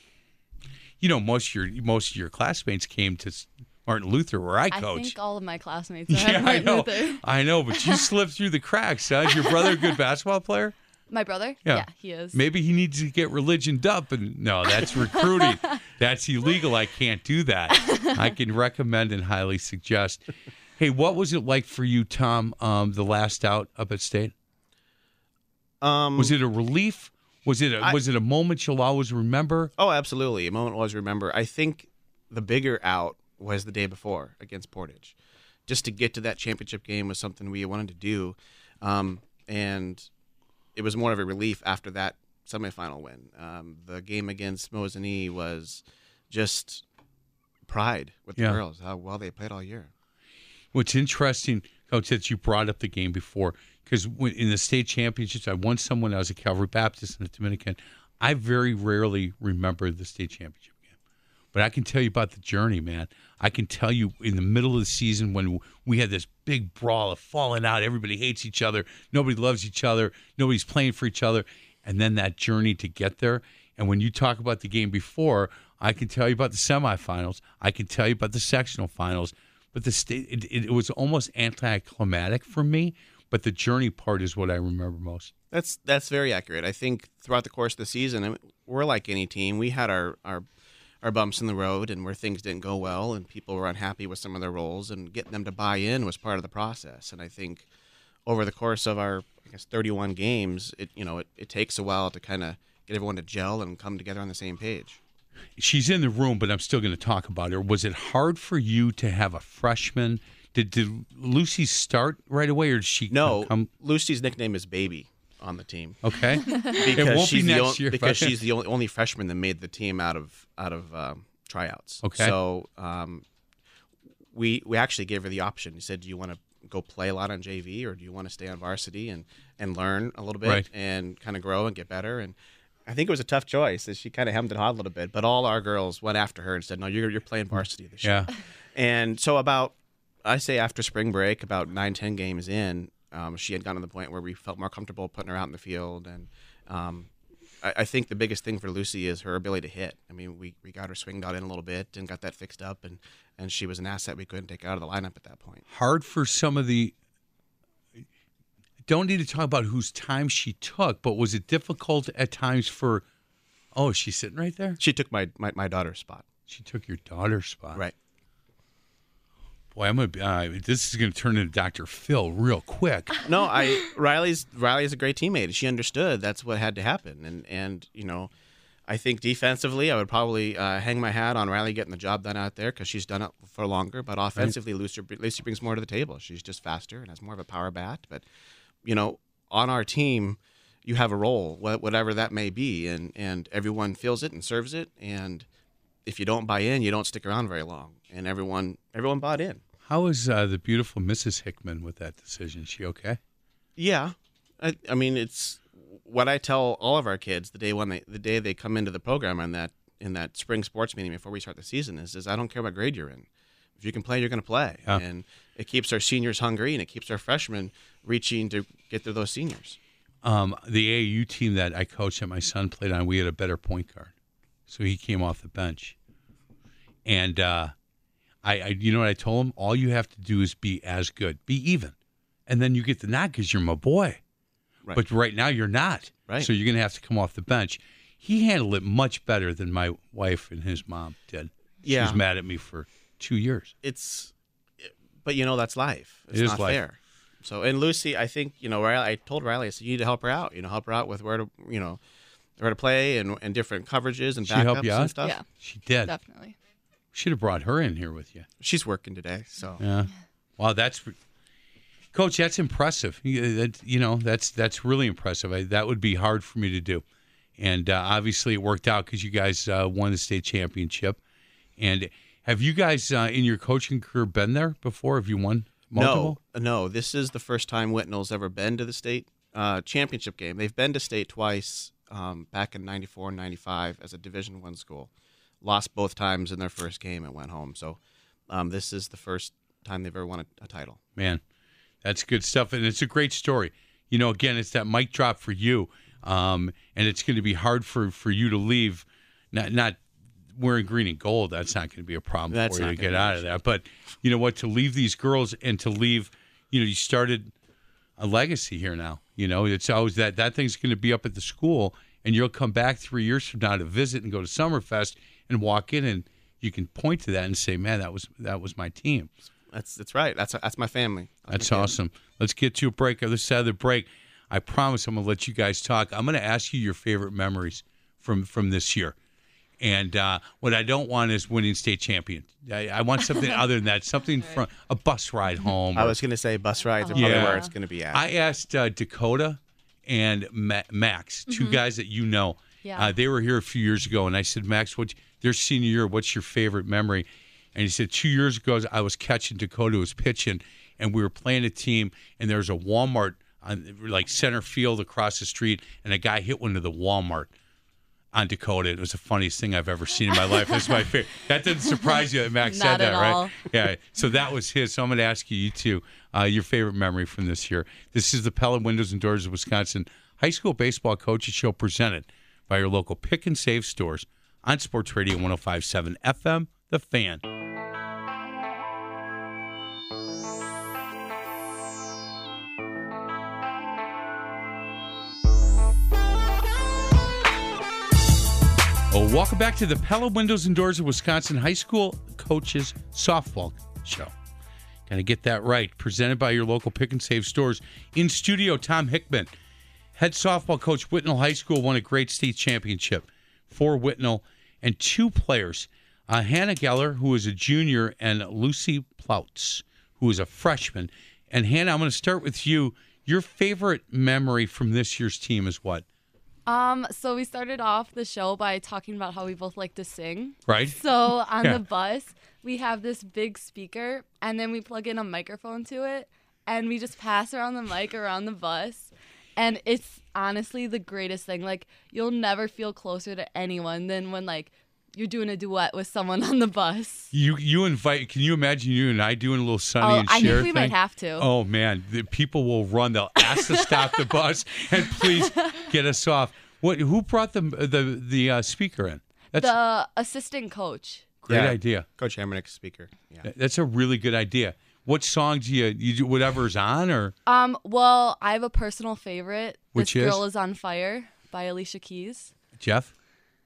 You know, most of your most of your classmates came to Martin Luther, where I I coach. think all of my classmates are Yeah, at I Martin know. Luther. I know, but you slipped through the cracks, huh? Is your brother a good basketball player? My brother? Yeah. he is. Maybe he needs to get religioned up. And no, that's recruiting. That's illegal. I can't do that. I can recommend and highly suggest. Hey, what was it like for you, Tom, um, the last out up at State? Um, was it a relief? Was it a, I, was it a moment you'll always remember? Oh, absolutely. A moment I'll always remember. I think the bigger out was the day before against Portage. Just to get to that championship game was something we wanted to do. Um, and it was more of a relief after that semifinal win. Um, the game against Mosinee was just pride with the yeah. girls, how well they played all year. What's interesting, Coach, that you brought up the game before, because in the state championships, I won someone, I was a Calvary Baptist in the Dominican. I very rarely remember the state championship game. But I can tell you about the journey, man. I can tell you in the middle of the season when we had this big brawl of falling out, everybody hates each other, nobody loves each other, nobody's playing for each other, and then that journey to get there. And when you talk about the game before, I can tell you about the semifinals, I can tell you about the sectional finals, but the state it, it, it was almost anticlimactic for me, but the journey part is what I remember most. That's that's very accurate. I think throughout the course of the season, I mean, we're like any team. We had our, our our bumps in the road and where things didn't go well and people were unhappy with some of their roles, and getting them to buy in was part of the process. And I think over the course of our, I guess, thirty-one games, it you know it, it takes a while to kind of get everyone to gel and come together on the same page. She's in the room, but I'm still going to talk about her. Was it hard for you to have a freshman? Did, did Lucy start right away, or did she no, come? Lucy's nickname is Baby on the team. Okay. because it won't she's be the next o- year. because she's the only, only freshman that made the team out of out of um, tryouts. Okay. So um, we we actually gave her the option. We said, "Do you want to go play a lot on J V, or do you want to stay on varsity and and learn a little bit Right. and kind of grow and get better?" And I think it was a tough choice. She kind of hemmed and hawed a little bit, but all our girls went after her and said, "No, you're you're playing varsity this year." Yeah. And so about, I say after spring break, about nine, ten games in, um, she had gotten to the point where we felt more comfortable putting her out in the field. And um, I, I think the biggest thing for Lucy is her ability to hit. I mean, we, we got her swing dot in a little bit and got that fixed up, and, and she was an asset we couldn't take out of the lineup at that point. Hard for some of the. Don't need to talk about whose time she took, but was it difficult at times for? Oh, is she sitting right there? She took my, my, my daughter's spot. She took your daughter's spot. Right. Boy, I'm gonna. Be, uh, this is gonna turn into Doctor Phil real quick. No, I Riley's Riley's a great teammate. She understood that's what had to happen, and and you know, I think defensively, I would probably uh, hang my hat on Riley getting the job done out there because she's done it for longer. But offensively, right. Lucy, Lucy brings more to the table. She's just faster and has more of a power bat. But you know, on our team, you have a role, whatever that may be, and and everyone feels it and serves it. And if you don't buy in, you don't stick around very long. And everyone everyone bought in. How is uh, the beautiful Missus Hickman with that decision? Is she okay? Yeah, I, I mean it's what I tell all of our kids the day when they the day they come into the program in that in that spring sports meeting before we start the season is is I don't care what grade you're in. If you can play, you're going to play, yeah. and it keeps our seniors hungry and it keeps our freshmen reaching to get to those seniors. Um, the A A U team that I coached that my son played on, we had a better point guard, so he came off the bench, and uh, I, I, you know what I told him? All you have to do is be as good, be even, and then you get the nod because you're my boy. Right. But right now you're not, right. So you're going to have to come off the bench. He handled it much better than my wife and his mom did. She Yeah. was mad at me for two years. It's, but you know that's life. It's It is not life. fair. So, and Lucy, I think you know. Riley, I told Riley, I said you need to help her out. You know, help her out with where to, you know, where to play and, and different coverages and She backups helped you out? and stuff. Yeah. She did. Definitely. Should have brought her in here with you. She's working today, so Yeah. Wow, that's Coach. That's impressive. You, that, you know, that's that's really impressive. I, that would be hard for me to do, and uh, obviously it worked out because you guys uh, won the state championship. And have you guys uh, in your coaching career been there before? Have you won multiple? no, no. This is the first time Whitnall's ever been to the state uh, championship game. They've been to state twice, um, back in ninety-four and ninety-five as a Division One school. Lost both times in their first game and went home. So um, this is the first time they've ever won a, a title. Man, that's good stuff, and it's a great story. You know, again, it's that mic drop for you, um, and it's going to be hard for, for you to leave. Not not wearing green and gold. That's not going to be a problem That's for you not to get gonna be out an of issue. that. But you know what? To leave these girls and to leave, you know, you started a legacy here now. You know, it's always that that thing's going to be up at the school, and you'll come back three years from now to visit and go to Summerfest and walk in, and you can point to that and say, "Man, that was that was my team." That's that's right. That's that's my family. That's awesome. Let's get to a break. On the side of the break, I promise I'm going to let you guys talk. I'm going to ask you your favorite memories from, from this year. And uh, what I don't want is winning state champion. I, I want something other than that, something from a bus ride home. I or, was going to say bus rides are yeah. probably where it's going to be at. I asked uh, Dakota and Ma- Max, two Mhm. guys that you know. Yeah. Uh, they were here a few years ago, and I said, Max, what their senior year, what's your favorite memory? And he said, two years ago, I was catching Dakota, who was pitching, and we were playing a team, and there was a Walmart on like center field across the street, and a guy hit one to the Walmart on Dakota. It was the funniest thing I've ever seen in my life. That's my favorite. That didn't surprise you that Max Not said that, at right? all. Yeah. So that was his. So I'm going to ask you, you two, uh, your favorite memory from this year. This is the Pella Windows and Doors of Wisconsin High School Baseball Coaches Show, presented by your local pick and save stores on Sports Radio one oh five point seven F M, The Fan. Well, welcome back to the Pella Windows and Doors of Wisconsin High School Coaches Softball Show. Got to get that right. Presented by your local pick and save stores. In studio, Tom Hickman, head softball coach, Whitnall High School, won a great state championship for Whitnall, and two players, uh, Hannah Geller, who is a junior, and Lucy Plautz, who is a freshman. And Hannah, I'm going to start with you. Your favorite memory from this year's team is what? Um, so we started off the show by talking about how we both like to sing. Right. So on Yeah. the bus, we have this big speaker, and then we plug in a microphone to it, and we just pass around the mic around the bus. And it's honestly the greatest thing. Like, you'll never feel closer to anyone than when, like, you're doing a duet with someone on the bus. You you invite? Can you imagine you and I doing a little Sonny Oh, and I Cher think we thing? might have to. Oh man, the people will run. They'll ask to stop the bus and please get us off. What? Who brought the the the uh, speaker in? That's The assistant coach. great Yeah. idea. Coach Hermanick's speaker. Yeah. Th- That's a really good idea. What song do you you do? Whatever's on, or Um, well, I have a personal favorite. Which This is? Girl is on Fire by Alicia Keys. Jeff?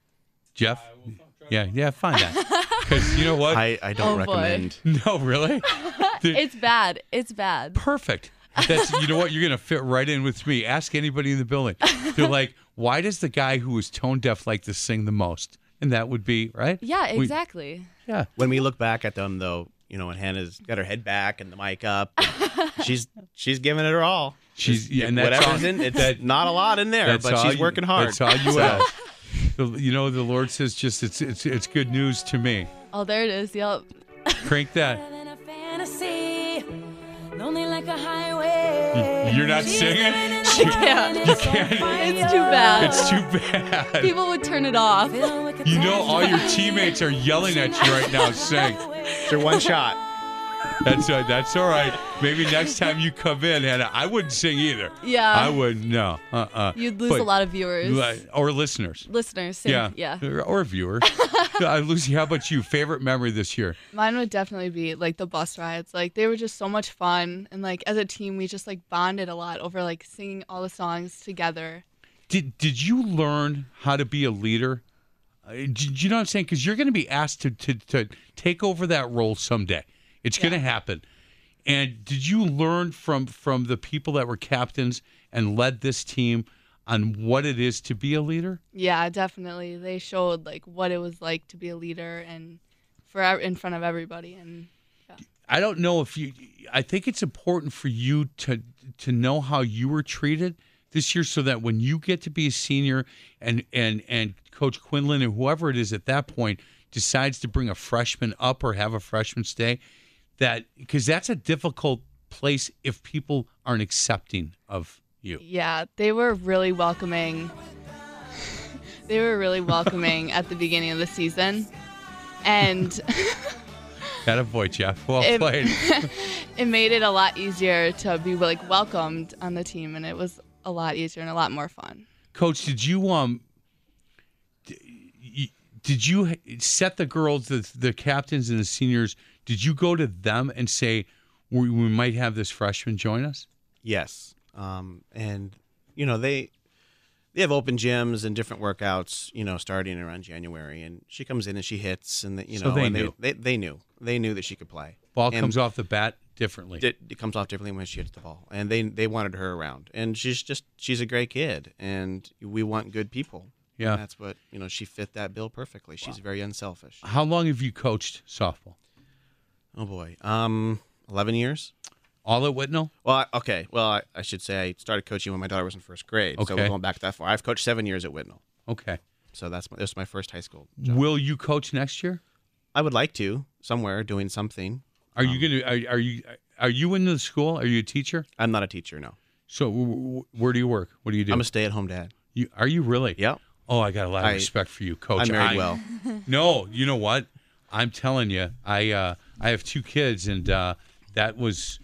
Jeff? Yeah, yeah. Find that because you know what? I, I don't Oh, boy. recommend. no, really. Dude, It's bad. It's bad. perfect. That's you know what, you're gonna fit right in with me. Ask anybody in the building. They're like, why does the guy who is tone deaf like to sing the most? And that would be right. Yeah, We- exactly. yeah. When we look back at them, though, you know, when Hannah's got her head back and the mic up, and she's she's giving it her all. She's Just yeah, and that's whatever's all, in. It's that, not a lot in there, that's but all she's you- working hard. That's all you So- ask. The- You know, the Lord says just it's it's it's good news to me. Oh, there it is. Yep. Crank that. Fantasy, lonely like a highway. You- You're not singing. I can't. You can't. It's too bad. It's too bad. People would turn it off. You know, all your teammates are yelling at you right now. Sing. It's your one shot. That's uh, that's all right. Maybe next time you come in, Hannah, I wouldn't sing either. Yeah. I would no. Uh. uh You'd lose a lot of viewers. or listeners. Listeners. Same, Yeah. Yeah. Or, or viewers. uh, Lucy, how about you? Favorite memory this year? Mine would definitely be like the bus rides. Like they were just so much fun, and like as a team, we just like bonded a lot over like singing all the songs together. Did Did you learn how to be a leader? Uh, do, do you know what I'm saying? Because you're going to be asked to, to to take over that role someday. It's going to happen. And did you learn from from the people that were captains and led this team on what it is to be a leader? Yeah, definitely. They showed like what it was like to be a leader and for ev- in front of everybody. And I don't know if you. I think it's important for you to to know how you were treated this year, so that when you get to be a senior, and and and Coach Quinlan or whoever it is at that point decides to bring a freshman up or have a freshman stay, that because that's a difficult place if people aren't accepting of you. yeah, they were really welcoming. They were really welcoming at the beginning of the season, and That a boy, Jeff. Well it, played. it made it a lot easier to be like welcomed on the team, and it was a lot easier and a lot more fun. Coach, did you um d- y- did you set the girls, the the captains and the seniors? Did you go to them and say we, we might have this freshman join us? Yes, um, and you know they they have open gyms and different workouts. You know, starting around January, and she comes in and she hits, and the, you So know, they and knew. They, they they knew they knew that she could play. Ball And comes off the bat differently. It, it comes off differently when she hits the ball, and they they wanted her around, and she's just she's a great kid, and we want good people. Yeah. And that's what you know. She fit that bill perfectly. She's very unselfish. How long have you coached softball? Oh boy, um, eleven years. All at Whitnell? Well, I, okay. Well, I, I should say I started coaching when my daughter was in first grade. So Okay. we're going back that far. I've coached seven years at Whitnell. Okay. So that's my, this is my first high school. Will you coach next year? I would like to somewhere doing something. Are you going to? Are, are you? Are you in the school? Are you a teacher? I'm not a teacher. No. So w- w- where do you work? What do you do? I'm a stay-at-home dad. You are you really? Yeah. Oh, I got a lot of I- respect for you, Coach. I'm married I- well. No, you know what? I'm telling you, I uh, I have two kids, and uh, that was,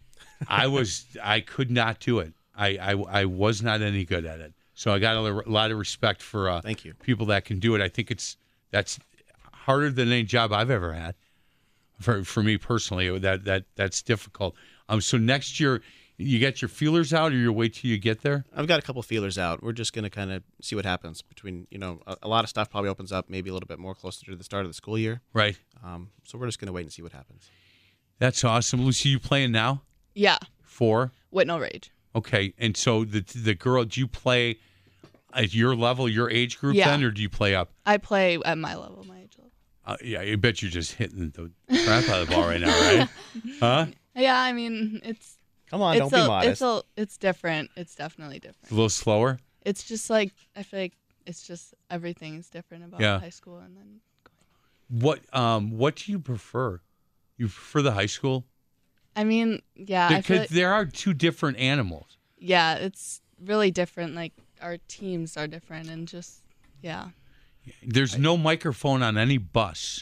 I was I could not do it. I, I I was not any good at it. So I got a lot of respect for uh, Thank you. people that can do it. I think it's that's harder than any job I've ever had. For for me personally, that that that's difficult. Um. So next year, you get your feelers out, or you wait till you get there. I've got a couple feelers out. We're just going to kind of see what happens between, you know, a, a lot of stuff probably opens up maybe a little bit more closer to the start of the school year. Right. Um, so we're just going to wait and see what happens. That's awesome, Lucy. You playing now? Yeah, For Whitnell Rage. okay, and so the the girl, do you play at your level, your age group Yeah. then, or do you play up? I play at my level, my age level. Uh, yeah, I bet you're just hitting the crap out of the ball right now, right? Huh? Yeah, I mean it's. Come on, it's don't be a, modest. It's a, it's different. It's definitely different. A little slower. It's just like I feel like it's just everything is different about Yeah. high school, and then What um what do you prefer? You prefer the high school? I mean, yeah, I feel Because like, there are two different animals. yeah, it's really different. Like our teams are different, and just yeah, There's no microphone on any bus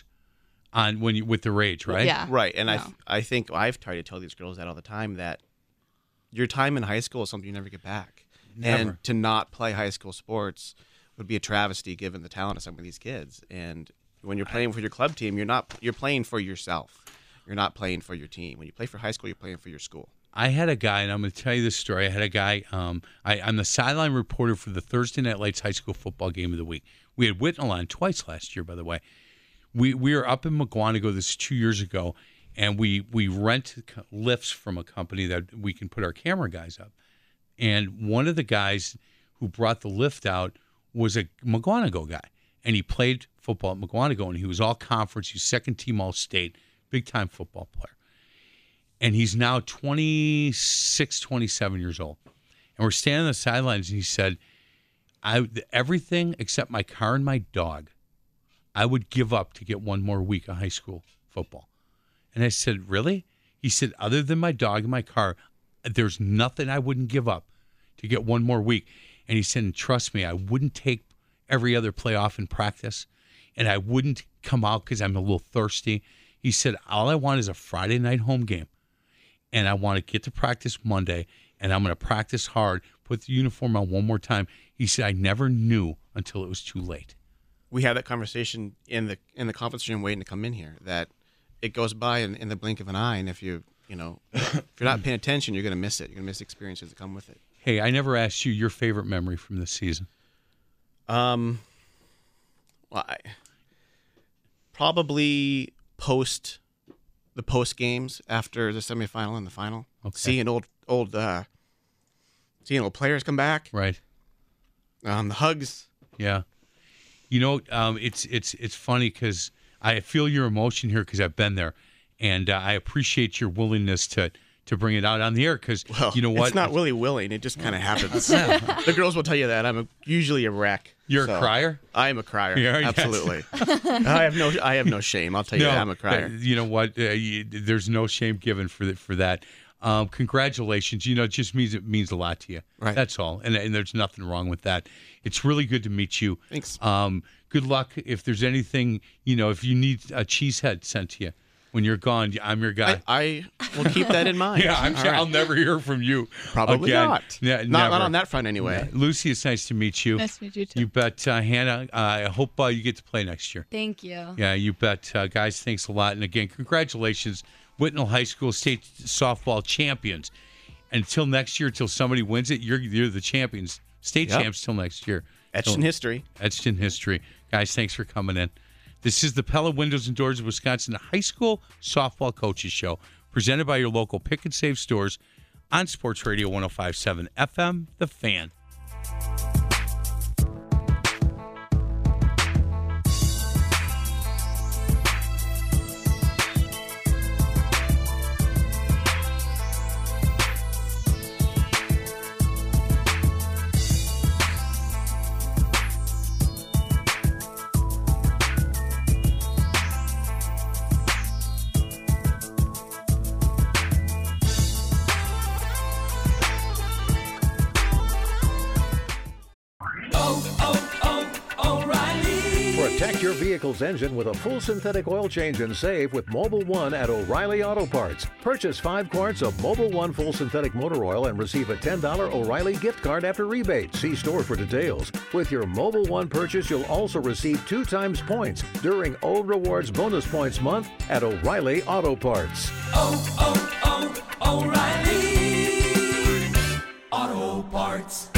on when you with the Rage, right? Yeah. Right. And I No. th- I think I've tried to tell these girls that all the time that your time in high school is something you never get back. Never. And to not play high school sports would be a travesty given the talent of some of these kids. And when you're playing for your club team, you're not you're playing for yourself. You're not playing for your team. When you play for high school, you're playing for your school. I had a guy, and I'm going to tell you this story. I had a guy. Um, I, I'm the sideline reporter for the Thursday Night Lights High School Football Game of the Week. We had Whitnell on twice last year, by the way. We we were up in McGuanago. This is two years ago, and we we rent lifts from a company that we can put our camera guys up. And one of the guys who brought the lift out was a McGuanago guy, and he played football at McGuanago, and he was all conference. He's second team All State, big time football player. And he's now twenty-six, twenty-seven years old. And we're standing on the sidelines, and he said, I everything except my car and my dog, I would give up to get one more week of high school football. And I said, really? He said, other than my dog and my car, there's nothing I wouldn't give up to get one more week. And he said, and trust me, I wouldn't take every other play off in practice, and I wouldn't come out because I'm a little thirsty. He said, all I want is a Friday night home game. And I want to get to practice Monday, and I'm going to practice hard, put the uniform on one more time. He said, I never knew until it was too late. We had that conversation in the in the conference room waiting to come in here, that it goes by in, in the blink of an eye, and if you you know if you're not paying attention, you're going to miss it. You're going to miss experiences that come with it. Hey, I never asked you your favorite memory from this season. Um, well, I, probably post the post games after the semifinal and the final. Okay. Seeing old old uh, seeing old players come back. Right. Um, the hugs. Yeah. You know, um, it's it's it's funny because I feel your emotion here because I've been there, and uh, I appreciate your willingness to to bring it out on the air because Well, you know what? It's not really willing. It just kind of happens. Yeah. The girls will tell you that I'm a, usually a wreck. You're so a crier? I am a crier. Yeah, yes. Absolutely. I have no I have no shame. I'll tell you No, that I'm a crier. uh, You know what? Uh, you, there's no shame given for that. For that. Um, congratulations. You know, it just means it means a lot to you. Right. That's all. And, and there's nothing wrong with that. It's really good to meet you. Thanks. Um, good luck. If there's anything, you know, if you need a cheese head sent to you when you're gone, I'm your guy. I, I will keep that in mind. Yeah, I'm All sure right. I'll never hear from you. Probably again. not. Yeah, not, never. not on that front anyway. Lucy, it's nice to meet you. Nice to meet you too. You bet, uh, Hannah. Uh, I hope uh, you get to play next year. Thank you. Yeah, you bet. Uh, guys, thanks a lot. And again, congratulations, Whitnell High School state softball champions. Until next year, until somebody wins it, you're you're the champions, state Yep. champs till next year. Etched So- in history. Etched in history. Guys, thanks for coming in. This is the Pella Windows and Doors of Wisconsin High School Softball Coaches Show, presented by your local Pick and Save stores on Sports Radio one oh five point seven F M, The Fan. Protect your vehicle's engine with a full synthetic oil change and save with Mobil one at O'Reilly Auto Parts. Purchase five quarts of Mobil one full synthetic motor oil and receive a ten dollars O'Reilly gift card after rebate. See store for details. With your Mobil one purchase, you'll also receive two times points during O Rewards Bonus Points Month at O'Reilly Auto Parts. Oh, oh, oh, O'Reilly Auto Parts.